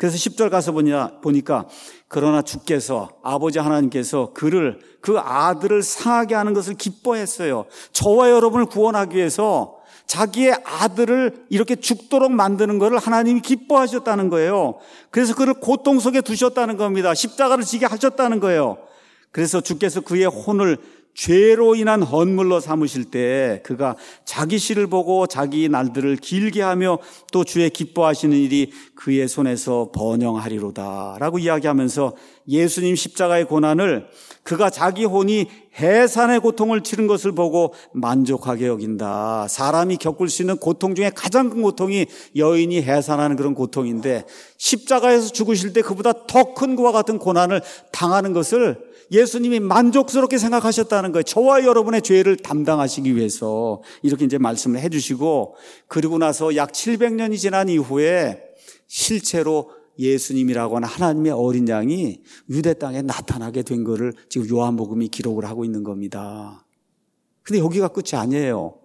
Speaker 1: 그래서 십 절 가서 보냐, 보니까 그러나 주께서 아버지 하나님께서 그를 그 아들을 상하게 하는 것을 기뻐했어요. 저와 여러분을 구원하기 위해서 자기의 아들을 이렇게 죽도록 만드는 것을 하나님이 기뻐하셨다는 거예요. 그래서 그를 고통 속에 두셨다는 겁니다. 십자가를 지게 하셨다는 거예요. 그래서 주께서 그의 혼을 죄로 인한 헌물로 삼으실 때 그가 자기 씨를 보고 자기 날들을 길게 하며 또 주의 기뻐하시는 일이 그의 손에서 번영하리로다 라고 이야기하면서 예수님 십자가의 고난을 그가 자기 혼이 해산의 고통을 치른 것을 보고 만족하게 여긴다. 사람이 겪을 수 있는 고통 중에 가장 큰 고통이 여인이 해산하는 그런 고통인데 십자가에서 죽으실 때 그보다 더 큰 그와 같은 고난을 당하는 것을 예수님이 만족스럽게 생각하셨다는 거예요. 저와 여러분의 죄를 담당하시기 위해서 이렇게 이제 말씀을 해주시고, 그리고 나서 약 칠백 년이 지난 이후에 실제로 예수님이라고 하는 하나님의 어린 양이 유대 땅에 나타나게 된 것을 지금 요한복음이 기록을 하고 있는 겁니다. 근데 여기가 끝이 아니에요.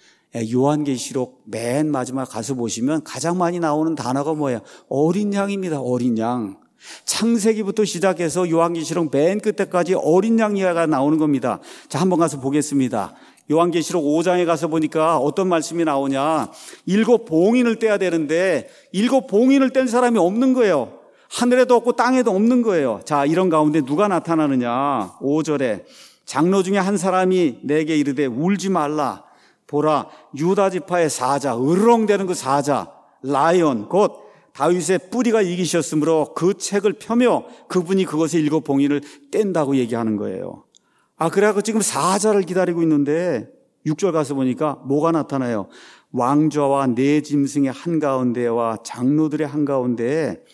Speaker 1: 요한계시록 맨 마지막 가서 보시면 가장 많이 나오는 단어가 뭐예요? 어린 양입니다. 어린 양. 창세기부터 시작해서 요한계시록 맨 끝에까지 어린 양 이야기가 나오는 겁니다. 자, 한번 가서 보겠습니다. 요한계시록 오 장에 가서 보니까 어떤 말씀이 나오냐. 일곱 봉인을 떼야 되는데 일곱 봉인을 뗀 사람이 없는 거예요. 하늘에도 없고 땅에도 없는 거예요. 자, 이런 가운데 누가 나타나느냐. 오 절에 장로 중에 한 사람이 내게 이르되 울지 말라. 보라, 유다 지파의 사자, 으르렁대는 그 사자, 라이온, 곧 다윗의 뿌리가 이기셨으므로 그 책을 펴며 그분이 그것의 일곱 봉인을 뗀다고 얘기하는 거예요. 아, 그래갖고 지금 사자를 기다리고 있는데 육 절 가서 보니까 뭐가 나타나요? 왕좌와 네 짐승의 한가운데와 장로들의 한가운데에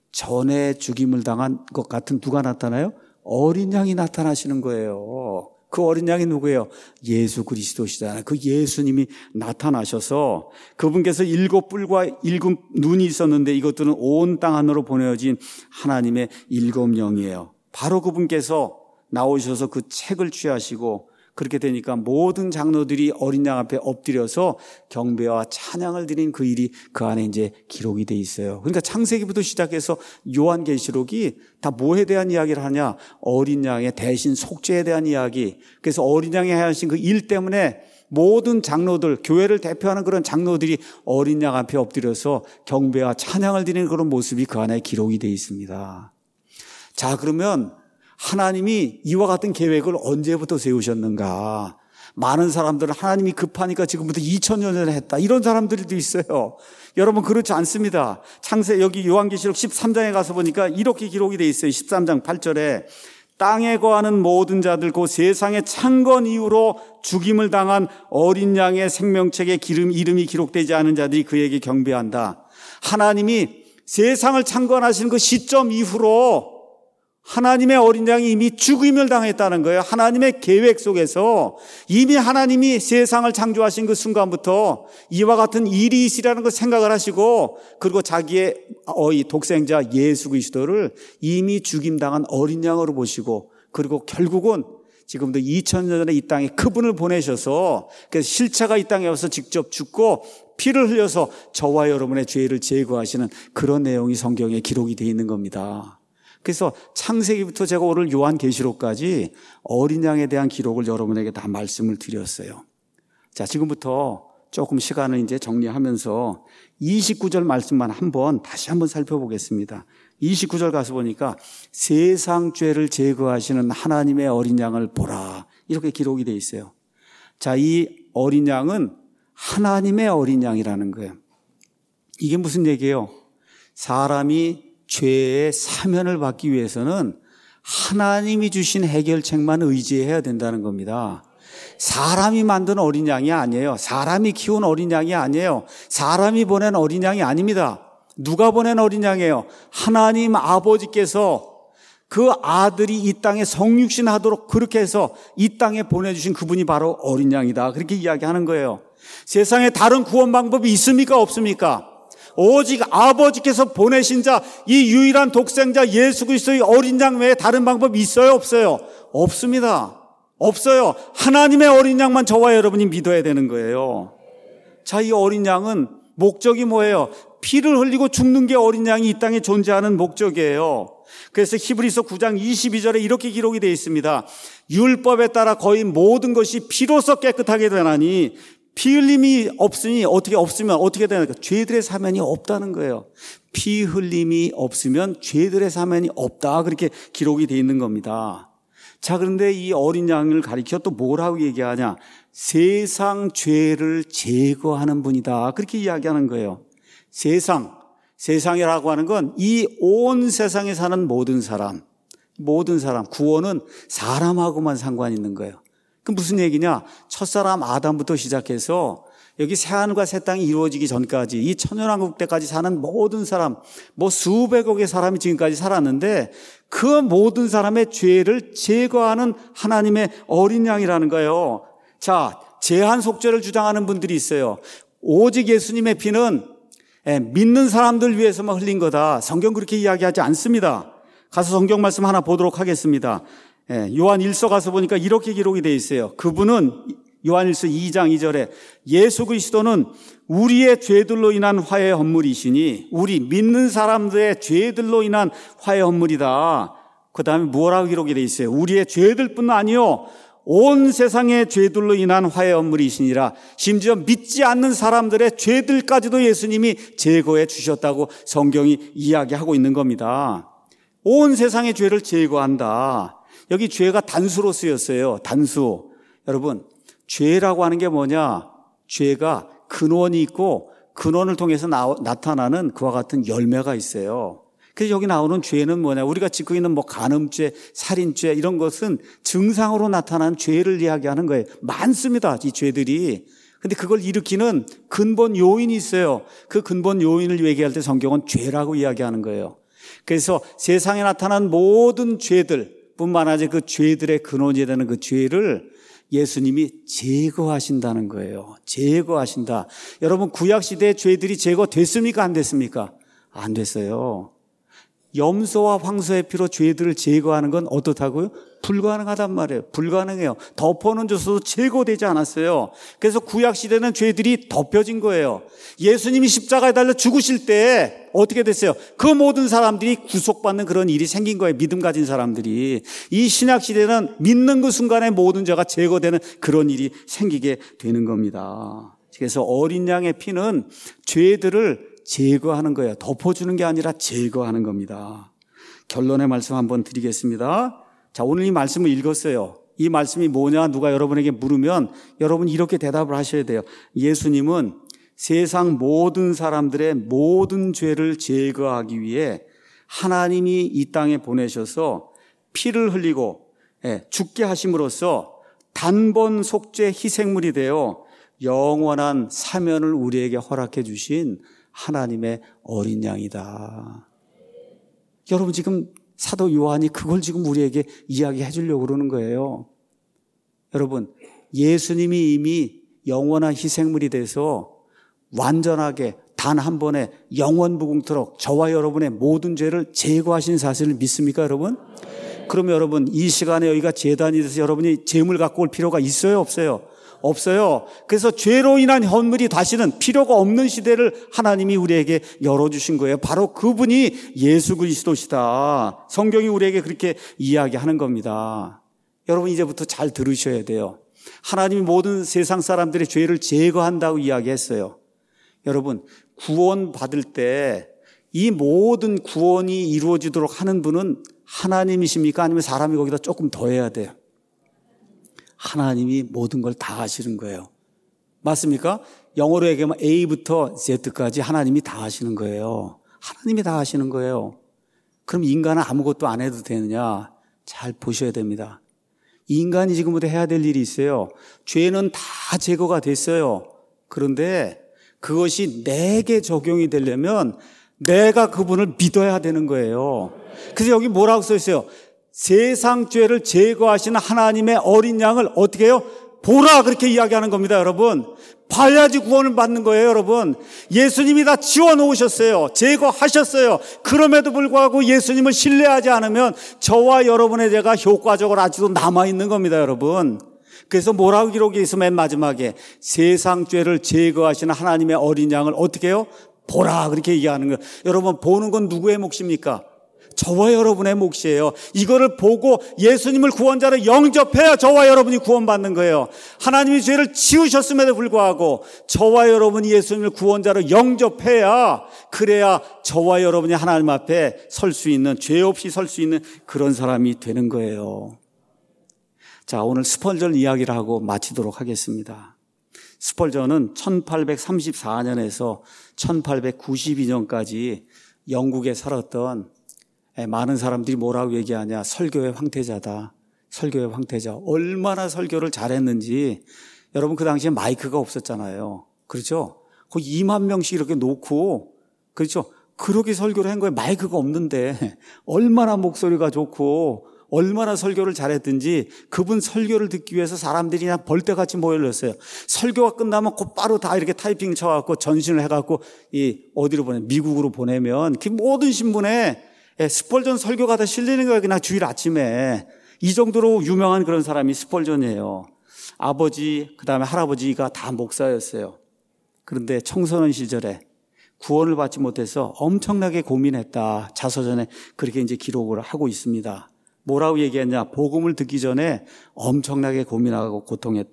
Speaker 1: 전에 죽임을 당한 것 같은 누가 나타나요? 어린 양이 나타나시는 거예요. 그 어린 양이 누구예요? 예수 그리스도시잖아요. 그 예수님이 나타나셔서 그분께서 일곱 뿔과 일곱 눈이 있었는데 이것들은 온 땅 안으로 보내어진 하나님의 일곱 영이에요. 바로 그분께서 나오셔서 그 책을 취하시고 그렇게 되니까 모든 장로들이 어린 양 앞에 엎드려서 경배와 찬양을 드린 그 일이 그 안에 이제 기록이 돼 있어요. 그러니까 창세기부터 시작해서 요한계시록이 다 뭐에 대한 이야기를 하냐? 어린 양의 대신 속죄에 대한 이야기. 그래서 어린 양이 하신 그 일 때문에 모든 장로들, 교회를 대표하는 그런 장로들이 어린 양 앞에 엎드려서 경배와 찬양을 드리는 그런 모습이 그 안에 기록이 돼 있습니다. 자, 그러면 하나님이 이와 같은 계획을 언제부터 세우셨는가? 많은 사람들은 하나님이 급하니까 지금부터 이천 년 전에 했다. 이런 사람들도 있어요. 여러분, 그렇지 않습니다. 창세, 여기 요한계시록 십삼 장에 가서 보니까 이렇게 기록이 돼 있어요. 십삼 장 팔 절에 땅에 거하는 모든 자들, 그 세상의 창건 이후로 죽임을 당한 어린 양의 생명책에 기름, 이름이 기록되지 않은 자들이 그에게 경배한다. 하나님이 세상을 창건하신 그 시점 이후로 하나님의 어린 양이 이미 죽임을 당했다는 거예요. 하나님의 계획 속에서 이미 하나님이 세상을 창조하신 그 순간부터 이와 같은 일이 있으리라는 걸 생각을 하시고, 그리고 자기의 어이 독생자 예수 그리스도를 이미 죽임당한 어린 양으로 보시고, 그리고 결국은 지금도 이천 년 전에 이 땅에 그분을 보내셔서 그래서 실체가 이 땅에 와서 직접 죽고 피를 흘려서 저와 여러분의 죄를 제거하시는 그런 내용이 성경에 기록이 되어 있는 겁니다. 그래서 창세기부터 제가 오늘 요한계시록까지 어린 양에 대한 기록을 여러분에게 다 말씀을 드렸어요. 자, 지금부터 조금 시간을 이제 정리하면서 이십구 절 말씀만 한번 다시 한번 살펴보겠습니다. 이십구 절 가서 보니까 세상 죄를 제거하시는 하나님의 어린 양을 보라, 이렇게 기록이 되어 있어요. 자, 이 어린 양은 하나님의 어린 양이라는 거예요. 이게 무슨 얘기예요? 사람이 죄의 사면을 받기 위해서는 하나님이 주신 해결책만 의지해야 된다는 겁니다. 사람이 만든 어린 양이 아니에요. 사람이 키운 어린 양이 아니에요. 사람이 보낸 어린 양이 아닙니다. 누가 보낸 어린 양이에요? 하나님 아버지께서 그 아들이 이 땅에 성육신하도록 그렇게 해서 이 땅에 보내주신 그분이 바로 어린 양이다. 그렇게 이야기하는 거예요. 세상에 다른 구원 방법이 있습니까? 없습니까? 오직 아버지께서 보내신 자, 이 유일한 독생자 예수 그리스도의 어린 양 외에 다른 방법이 있어요? 없어요? 없습니다. 없어요. 하나님의 어린 양만 저와 여러분이 믿어야 되는 거예요. 자, 이 어린 양은 목적이 뭐예요? 피를 흘리고 죽는 게 어린 양이 이 땅에 존재하는 목적이에요. 그래서 히브리서 구 장 이십이 절에 이렇게 기록이 되어 있습니다. 율법에 따라 거의 모든 것이 피로써 깨끗하게 되나니 피 흘림이 없으니 어떻게 없으면 어떻게 되나요? 죄들의 사면이 없다는 거예요. 피 흘림이 없으면 죄들의 사면이 없다. 그렇게 기록이 되어 있는 겁니다. 자, 그런데 이 어린 양을 가리켜 또 뭐라고 얘기하냐? 세상 죄를 제거하는 분이다. 그렇게 이야기하는 거예요. 세상, 세상이라고 하는 건 이 온 세상에 사는 모든 사람, 모든 사람, 구원은 사람하고만 상관이 있는 거예요. 그 무슨 얘기냐? 첫사람 아담부터 시작해서 여기 새하늘과 새 땅이 이루어지기 전까지 이 천연왕국 때까지 사는 모든 사람, 뭐 수백억의 사람이 지금까지 살았는데 그 모든 사람의 죄를 제거하는 하나님의 어린 양이라는 거예요. 자, 제한 속죄를 주장하는 분들이 있어요. 오직 예수님의 피는 믿는 사람들 위해서만 흘린 거다. 성경 그렇게 이야기하지 않습니다. 가서 성경 말씀 하나 보도록 하겠습니다. 요한 일서 가서 보니까 이렇게 기록이 되어 있어요. 그분은 요한일서 이 장 이 절에 예수 그리스도는 우리의 죄들로 인한 화해 헌물이시니 우리 믿는 사람들의 죄들로 인한 화해 헌물이다. 그 다음에 뭐라고 기록이 되어 있어요? 우리의 죄들뿐 아니요 온 세상의 죄들로 인한 화해 헌물이시니라. 심지어 믿지 않는 사람들의 죄들까지도 예수님이 제거해 주셨다고 성경이 이야기하고 있는 겁니다. 온 세상의 죄를 제거한다. 여기 죄가 단수로 쓰였어요. 단수. 여러분, 죄라고 하는 게 뭐냐? 죄가 근원이 있고 근원을 통해서 나, 나타나는 그와 같은 열매가 있어요. 그래서 여기 나오는 죄는 뭐냐? 우리가 짓고 있는 뭐 간음죄, 살인죄 이런 것은 증상으로 나타나는 죄를 이야기하는 거예요. 많습니다. 이 죄들이. 근데 그걸 일으키는 근본 요인이 있어요. 그 근본 요인을 얘기할 때 성경은 죄라고 이야기하는 거예요. 그래서 세상에 나타난 모든 죄들 뿐만 아니라 그 죄들의 근원이 되는 그 죄를 예수님이 제거하신다는 거예요. 제거하신다. 여러분, 구약시대의 죄들이 제거됐습니까? 안 됐습니까? 안 됐어요. 염소와 황소의 피로 죄들을 제거하는 건 어떻다고요? 불가능하단 말이에요. 불가능해요. 덮어는 줬어도 제거되지 않았어요. 그래서 구약시대는 죄들이 덮여진 거예요. 예수님이 십자가에 달려 죽으실 때 어떻게 됐어요? 그 모든 사람들이 구속받는 그런 일이 생긴 거예요. 믿음 가진 사람들이. 이 신약시대는 믿는 그 순간에 모든 죄가 제거되는 그런 일이 생기게 되는 겁니다. 그래서 어린 양의 피는 죄들을 제거하는 거예요. 덮어주는 게 아니라 제거하는 겁니다. 결론의 말씀 한번 드리겠습니다. 자, 오늘 이 말씀을 읽었어요. 이 말씀이 뭐냐 누가 여러분에게 물으면 여러분 이렇게 대답을 하셔야 돼요. 예수님은 세상 모든 사람들의 모든 죄를 제거하기 위해 하나님이 이 땅에 보내셔서 피를 흘리고 죽게 하심으로써 단번 속죄 희생물이 되어 영원한 사면을 우리에게 허락해 주신 하나님의 어린 양이다. 여러분, 지금 사도 요한이 그걸 지금 우리에게 이야기해 주려고 그러는 거예요. 여러분, 예수님이 이미 영원한 희생물이 돼서 완전하게 단 한 번에 영원무궁토록 저와 여러분의 모든 죄를 제거하신 사실을 믿습니까, 여러분? 그러면 여러분, 이 시간에 여기가 제단이 돼서 여러분이 제물 갖고 올 필요가 있어요, 없어요? 없어요. 그래서 죄로 인한 헌물이 다시는 필요가 없는 시대를 하나님이 우리에게 열어주신 거예요. 바로 그분이 예수 그리스도시다. 성경이 우리에게 그렇게 이야기하는 겁니다. 여러분, 이제부터 잘 들으셔야 돼요. 하나님이 모든 세상 사람들의 죄를 제거한다고 이야기했어요. 여러분, 구원 받을 때 이 모든 구원이 이루어지도록 하는 분은 하나님이십니까? 아니면 사람이 거기다 조금 더 해야 돼요? 하나님이 모든 걸 다 하시는 거예요. 맞습니까? 영어로 얘기하면 A부터 Z까지 하나님이 다 하시는 거예요. 하나님이 다 하시는 거예요. 그럼 인간은 아무것도 안 해도 되느냐? 잘 보셔야 됩니다. 인간이 지금부터 해야 될 일이 있어요. 죄는 다 제거가 됐어요. 그런데 그것이 내게 적용이 되려면 내가 그분을 믿어야 되는 거예요. 그래서 여기 뭐라고 써 있어요? 세상 죄를 제거하시는 하나님의 어린 양을 어떻게 해요? 보라, 그렇게 이야기하는 겁니다, 여러분. 봐야지 구원을 받는 거예요, 여러분. 예수님이 다 지워놓으셨어요. 제거하셨어요. 그럼에도 불구하고 예수님을 신뢰하지 않으면 저와 여러분의 죄가 효과적으로 아직도 남아있는 겁니다, 여러분. 그래서 뭐라고 기록이 있어? 맨 마지막에 세상 죄를 제거하시는 하나님의 어린 양을 어떻게 해요? 보라 그렇게 얘기하는 거예요. 여러분 보는 건 누구의 몫입니까? 저와 여러분의 몫이에요. 이거를 보고 예수님을 구원자로 영접해야 저와 여러분이 구원받는 거예요. 하나님이 죄를 지우셨음에도 불구하고 저와 여러분이 예수님을 구원자로 영접해야, 그래야 저와 여러분이 하나님 앞에 설 수 있는, 죄 없이 설 수 있는 그런 사람이 되는 거예요. 자, 오늘 스펄전 이야기를 하고 마치도록 하겠습니다. 스펄전은 천팔백삼십사 년에서 천팔백구십이 년까지 영국에 살았던, 많은 사람들이 뭐라고 얘기하냐, 설교의 황태자다. 설교의 황태자. 얼마나 설교를 잘했는지. 여러분 그 당시에 마이크가 없었잖아요. 그렇죠? 거의 이만 명씩 이렇게 놓고, 그렇죠? 그렇게 설교를 한 거예요. 마이크가 없는데 얼마나 목소리가 좋고 얼마나 설교를 잘했든지 그분 설교를 듣기 위해서 사람들이 그냥 벌떼같이 모여들었어요. 설교가 끝나면 곧바로 다 이렇게 타이핑 쳐갖고 전신을 해갖고 이 어디로 보내? 미국으로 보내면 그 모든 신문에 스펄전 설교가 다 실리는 거예요. 그냥 주일 아침에. 이 정도로 유명한 그런 사람이 스펄전이에요. 아버지, 그 다음에 할아버지가 다 목사였어요. 그런데 청소년 시절에 구원을 받지 못해서 엄청나게 고민했다. 자서전에 그렇게 이제 기록을 하고 있습니다. 뭐라고 얘기했냐? 복음을 듣기 전에 엄청나게 고민하고 고통했,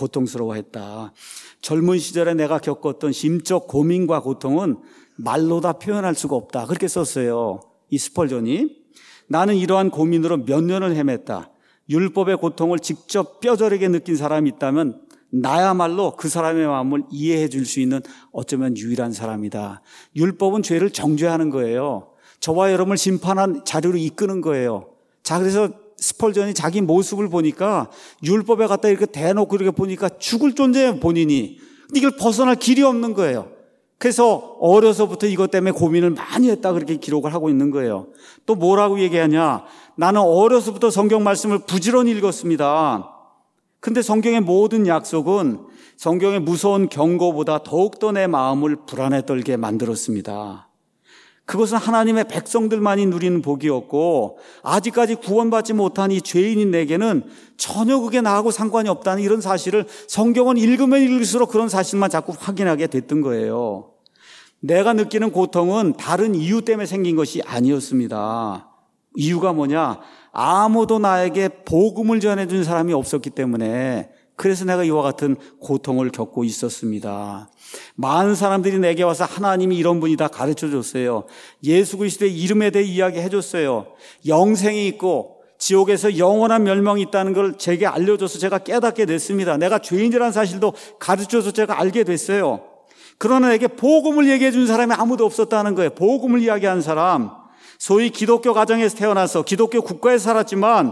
Speaker 1: 고통스러워했다. 젊은 시절에 내가 겪었던 심적 고민과 고통은 말로 다 표현할 수가 없다. 그렇게 썼어요. 이 스펄전이. 나는 이러한 고민으로 몇 년을 헤맸다. 율법의 고통을 직접 뼈저리게 느낀 사람이 있다면 나야말로 그 사람의 마음을 이해해 줄 수 있는 어쩌면 유일한 사람이다. 율법은 죄를 정죄하는 거예요. 저와 여러분을 심판한 자료로 이끄는 거예요. 자, 그래서 스펄전이 자기 모습을 보니까 율법에 갖다 이렇게 대놓고 이렇게 보니까 죽을 존재예요, 본인이. 근데 이걸 벗어날 길이 없는 거예요. 그래서 어려서부터 이것 때문에 고민을 많이 했다, 그렇게 기록을 하고 있는 거예요. 또 뭐라고 얘기하냐? 나는 어려서부터 성경 말씀을 부지런히 읽었습니다. 근데 성경의 모든 약속은 성경의 무서운 경고보다 더욱더 내 마음을 불안에 떨게 만들었습니다. 그것은 하나님의 백성들만이 누리는 복이었고 아직까지 구원받지 못한 이 죄인인 내게는 전혀 그게 나하고 상관이 없다는 이런 사실을 성경은 읽으면 읽을수록 그런 사실만 자꾸 확인하게 됐던 거예요. 내가 느끼는 고통은 다른 이유 때문에 생긴 것이 아니었습니다. 이유가 뭐냐? 아무도 나에게 복음을 전해준 사람이 없었기 때문에, 그래서 내가 이와 같은 고통을 겪고 있었습니다. 많은 사람들이 내게 와서 하나님이 이런 분이다 가르쳐줬어요. 예수 그리스도의 이름에 대해 이야기해줬어요. 영생이 있고 지옥에서 영원한 멸망이 있다는 걸 제게 알려줘서 제가 깨닫게 됐습니다. 내가 죄인이라는 사실도 가르쳐줘서 제가 알게 됐어요. 그러나 내게 복음을 얘기해 준 사람이 아무도 없었다는 거예요. 복음을 이야기한 사람. 소위 기독교 가정에서 태어나서 기독교 국가에서 살았지만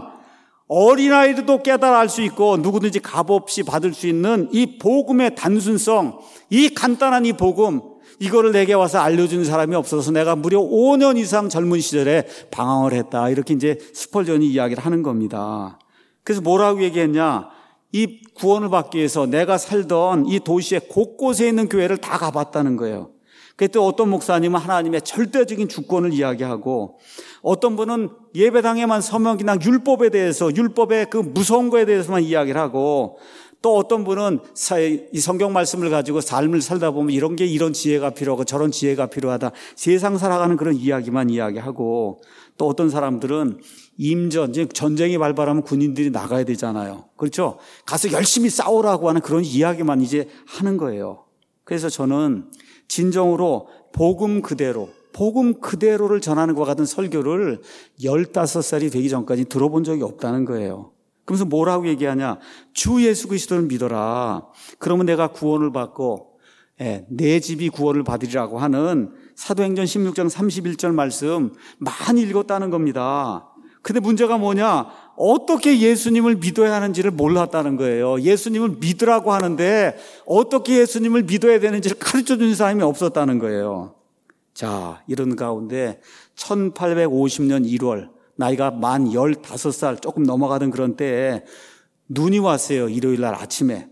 Speaker 1: 어린아이들도 깨달아 알 수 있고 누구든지 값없이 받을 수 있는 이 복음의 단순성, 이 간단한 이 복음, 이거를 내게 와서 알려주는 사람이 없어서 내가 무려 오 년 이상 젊은 시절에 방황을 했다. 이렇게 이제 스펄전이 이야기를 하는 겁니다. 그래서 뭐라고 얘기했냐? 이 구원을 받기 위해서 내가 살던 이 도시의 곳곳에 있는 교회를 다 가봤다는 거예요. 그때 어떤 목사님은 하나님의 절대적인 주권을 이야기하고, 어떤 분은 예배당에만 서면 그냥 율법에 대해서, 율법의 그 무서운 거에 대해서만 이야기를 하고, 또 어떤 분은 이 성경 말씀을 가지고 삶을 살다 보면 이런 게 이런 지혜가 필요하고 저런 지혜가 필요하다, 세상 살아가는 그런 이야기만 이야기하고, 또 어떤 사람들은 임전, 이제 전쟁이 발발하면 군인들이 나가야 되잖아요. 그렇죠? 가서 열심히 싸우라고 하는 그런 이야기만 이제 하는 거예요. 그래서 저는 진정으로 복음 그대로, 복음 그대로를 전하는 것 같은 설교를 열다섯 살이 되기 전까지 들어본 적이 없다는 거예요. 그러면서 뭐라고 얘기하냐? 주 예수 그리스도를 믿어라. 그러면 내가 구원을 받고, 예, 내 집이 구원을 받으리라고 하는 사도행전 십육 장 삼십일 절 말씀 많이 읽었다는 겁니다. 근데 문제가 뭐냐? 어떻게 예수님을 믿어야 하는지를 몰랐다는 거예요. 예수님을 믿으라고 하는데 어떻게 예수님을 믿어야 되는지를 가르쳐주는 사람이 없었다는 거예요. 자, 이런 가운데 천팔백오십 년 일월, 나이가 만 열다섯 살 조금 넘어가던 그런 때에 눈이 왔어요. 일요일 날 아침에.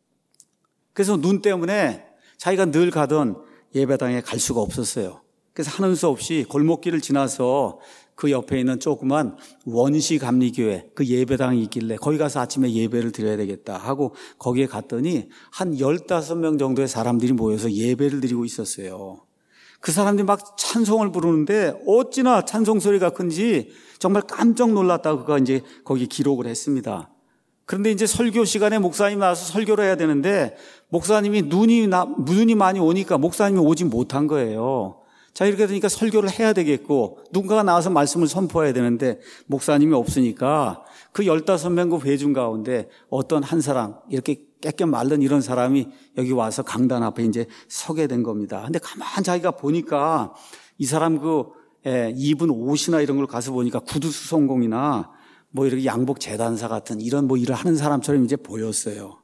Speaker 1: 그래서 눈 때문에 자기가 늘 가던 예배당에 갈 수가 없었어요. 그래서 하는 수 없이 골목길을 지나서 그 옆에 있는 조그만 원시감리교회, 그 예배당이 있길래 거기 가서 아침에 예배를 드려야 되겠다 하고 거기에 갔더니 한 열다섯 명 정도의 사람들이 모여서 예배를 드리고 있었어요. 그 사람들이 막 찬송을 부르는데 어찌나 찬송 소리가 큰지 정말 깜짝 놀랐다고 그가 이제 거기 기록을 했습니다. 그런데 이제 설교 시간에 목사님 나와서 설교를 해야 되는데 목사님이 눈이 나, 눈이 많이 오니까 목사님이 오지 못한 거예요. 자, 이렇게 되니까 설교를 해야 되겠고 누군가가 나와서 말씀을 선포해야 되는데 목사님이 없으니까 그 열다섯 명 그 회중 가운데 어떤 한 사람, 이렇게 깨끗 말른 이런 사람이 여기 와서 강단 앞에 이제 서게 된 겁니다. 근데 가만 자기가 보니까 이 사람 그 예, 입은 옷이나 이런 걸 가서 보니까 구두 수송공이나 뭐 이렇게 양복 재단사 같은 이런 뭐 일을 하는 사람처럼 이제 보였어요.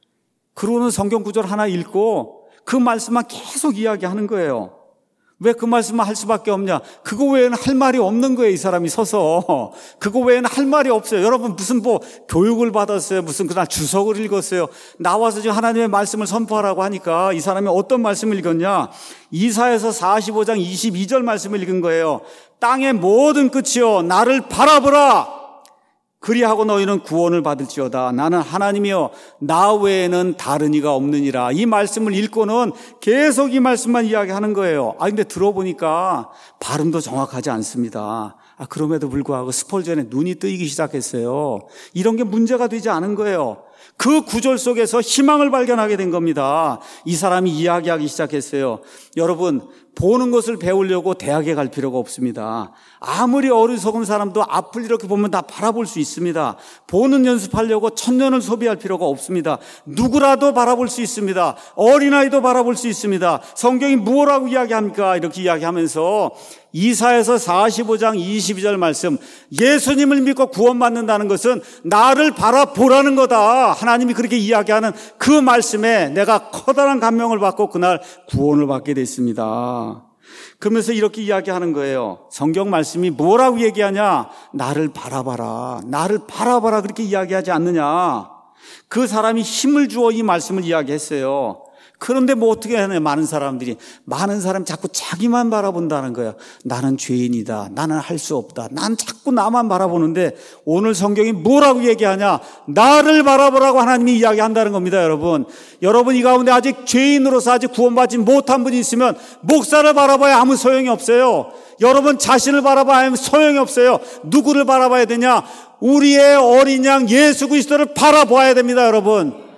Speaker 1: 그러고는 성경 구절 하나 읽고 그 말씀만 계속 이야기하는 거예요. 왜 그 말씀만 할 수밖에 없냐? 그거 외에는 할 말이 없는 거예요. 이 사람이 서서. 그거 외에는 할 말이 없어요. 여러분 무슨 뭐 교육을 받았어요. 무슨 그날 주석을 읽었어요. 나와서 지금 하나님의 말씀을 선포하라고 하니까 이 사람이 어떤 말씀을 읽었냐? 이사야서 사십오 장 이십이 절 말씀을 읽은 거예요. 땅의 모든 끝이여 나를 바라보라. 그리하고 너희는 구원을 받을지어다. 나는 하나님이여 나 외에는 다른 이가 없느니라. 이 말씀을 읽고는 계속 이 말씀만 이야기하는 거예요. 아 근데 들어보니까 발음도 정확하지 않습니다. 아 그럼에도 불구하고 스펄전에 눈이 뜨이기 시작했어요. 이런 게 문제가 되지 않은 거예요. 그 구절 속에서 희망을 발견하게 된 겁니다. 이 사람이 이야기하기 시작했어요. 여러분 보는 것을 배우려고 대학에 갈 필요가 없습니다. 아무리 어리석은 사람도 앞을 이렇게 보면 다 바라볼 수 있습니다. 보는 연습하려고 천년을 소비할 필요가 없습니다. 누구라도 바라볼 수 있습니다. 어린아이도 바라볼 수 있습니다. 성경이 무엇라고 이야기합니까? 이렇게 이야기하면서 이사야서 사십오 장 이십이 절 말씀, 예수님을 믿고 구원받는다는 것은 나를 바라보라는 거다. 하나님이 그렇게 이야기하는 그 말씀에 내가 커다란 감명을 받고 그날 구원을 받게 됐습니다. 그러면서 이렇게 이야기하는 거예요. 성경 말씀이 뭐라고 얘기하냐? 나를 바라봐라. 나를 바라봐라. 그렇게 이야기하지 않느냐? 그 사람이 힘을 주어 이 말씀을 이야기했어요. 그런데 뭐 어떻게 하냐? 많은 사람들이 많은 사람 자꾸 자기만 바라본다는 거예요. 나는 죄인이다. 나는 할 수 없다. 난 자꾸 나만 바라보는데 오늘 성경이 뭐라고 얘기하냐? 나를 바라보라고 하나님이 이야기한다는 겁니다. 여러분 여러분 이 가운데 아직 죄인으로서 아직 구원받지 못한 분이 있으면 목사를 바라봐야 아무 소용이 없어요. 여러분 자신을 바라봐야 소용이 없어요. 누구를 바라봐야 되냐? 우리의 어린 양 예수 그리스도를 바라봐야 됩니다. 여러분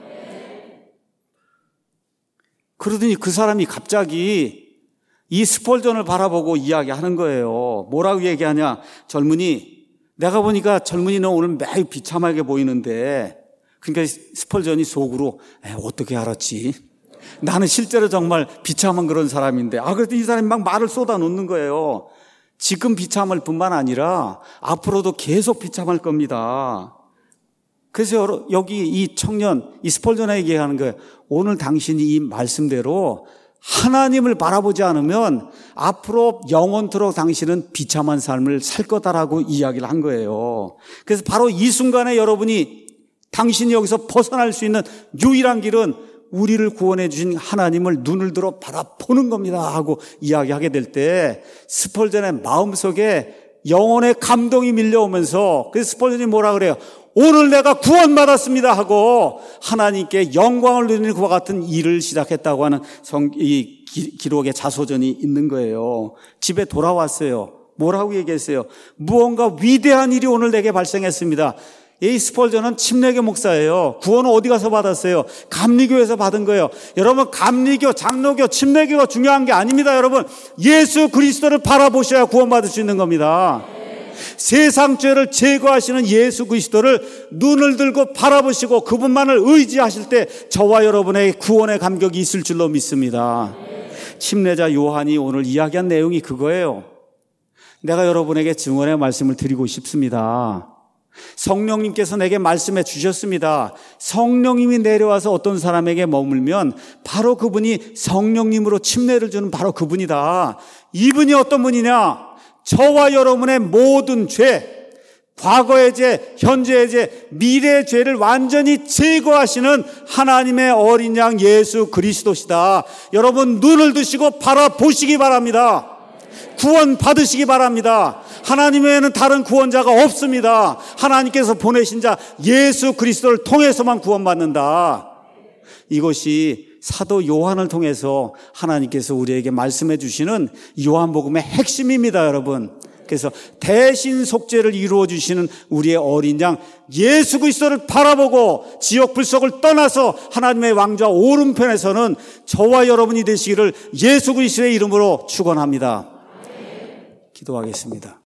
Speaker 1: 그러더니 그 사람이 갑자기 이 스펄전을 바라보고 이야기하는 거예요. 뭐라고 얘기하냐? 젊은이, 내가 보니까 젊은이는 오늘 매우 비참하게 보이는데, 그러니까 스펄전이 속으로 에, 어떻게 알았지? 나는 실제로 정말 비참한 그런 사람인데, 아 그랬더니 이 사람이 막 말을 쏟아 놓는 거예요. 지금 비참할 뿐만 아니라 앞으로도 계속 비참할 겁니다. 그래서 여기 이 청년, 이 스펄전에 얘기하는 거예요. 오늘 당신이 이 말씀대로 하나님을 바라보지 않으면 앞으로 영원토록 당신은 비참한 삶을 살 거다라고 이야기를 한 거예요. 그래서 바로 이 순간에 여러분이 당신이 여기서 벗어날 수 있는 유일한 길은 우리를 구원해 주신 하나님을 눈을 들어 바라보는 겁니다 하고 이야기하게 될 때 스펄전의 마음속에 영혼의 감동이 밀려오면서 그래서 스펄전이 뭐라 그래요? 오늘 내가 구원받았습니다 하고 하나님께 영광을 누리는 그와 같은 일을 시작했다고 하는 성, 이 기, 기록의 자소전이 있는 거예요. 집에 돌아왔어요. 뭐라고 얘기했어요? 무언가 위대한 일이 오늘 내게 발생했습니다. 이 스펄전은 침례교 목사예요. 구원은 어디 가서 받았어요? 감리교에서 받은 거예요. 여러분 감리교, 장로교, 침례교가 중요한 게 아닙니다. 여러분 예수 그리스도를 바라보셔야 구원받을 수 있는 겁니다. 세상 죄를 제거하시는 예수 그리스도를 눈을 들고 바라보시고 그분만을 의지하실 때 저와 여러분의 구원의 감격이 있을 줄로 믿습니다. 침례자 요한이 오늘 이야기한 내용이 그거예요. 내가 여러분에게 증언의 말씀을 드리고 싶습니다. 성령님께서 내게 말씀해 주셨습니다. 성령님이 내려와서 어떤 사람에게 머물면 바로 그분이 성령님으로 침례를 주는 바로 그분이다. 이분이 어떤 분이냐? 저와 여러분의 모든 죄, 과거의 죄, 현재의 죄, 미래의 죄를 완전히 제거하시는 하나님의 어린 양 예수 그리스도시다. 여러분 눈을 드시고 바라보시기 바랍니다. 구원 받으시기 바랍니다. 하나님 외에는 다른 구원자가 없습니다. 하나님께서 보내신 자 예수 그리스도를 통해서만 구원받는다. 이것이 사도 요한을 통해서 하나님께서 우리에게 말씀해 주시는 요한복음의 핵심입니다, 여러분. 그래서 대신 속죄를 이루어 주시는 우리의 어린 양 예수 그리스도를 바라보고 지옥 불속을 떠나서 하나님의 왕좌 오른편에서는 저와 여러분이 되시기를 예수 그리스도의 이름으로 축원합니다. 기도하겠습니다.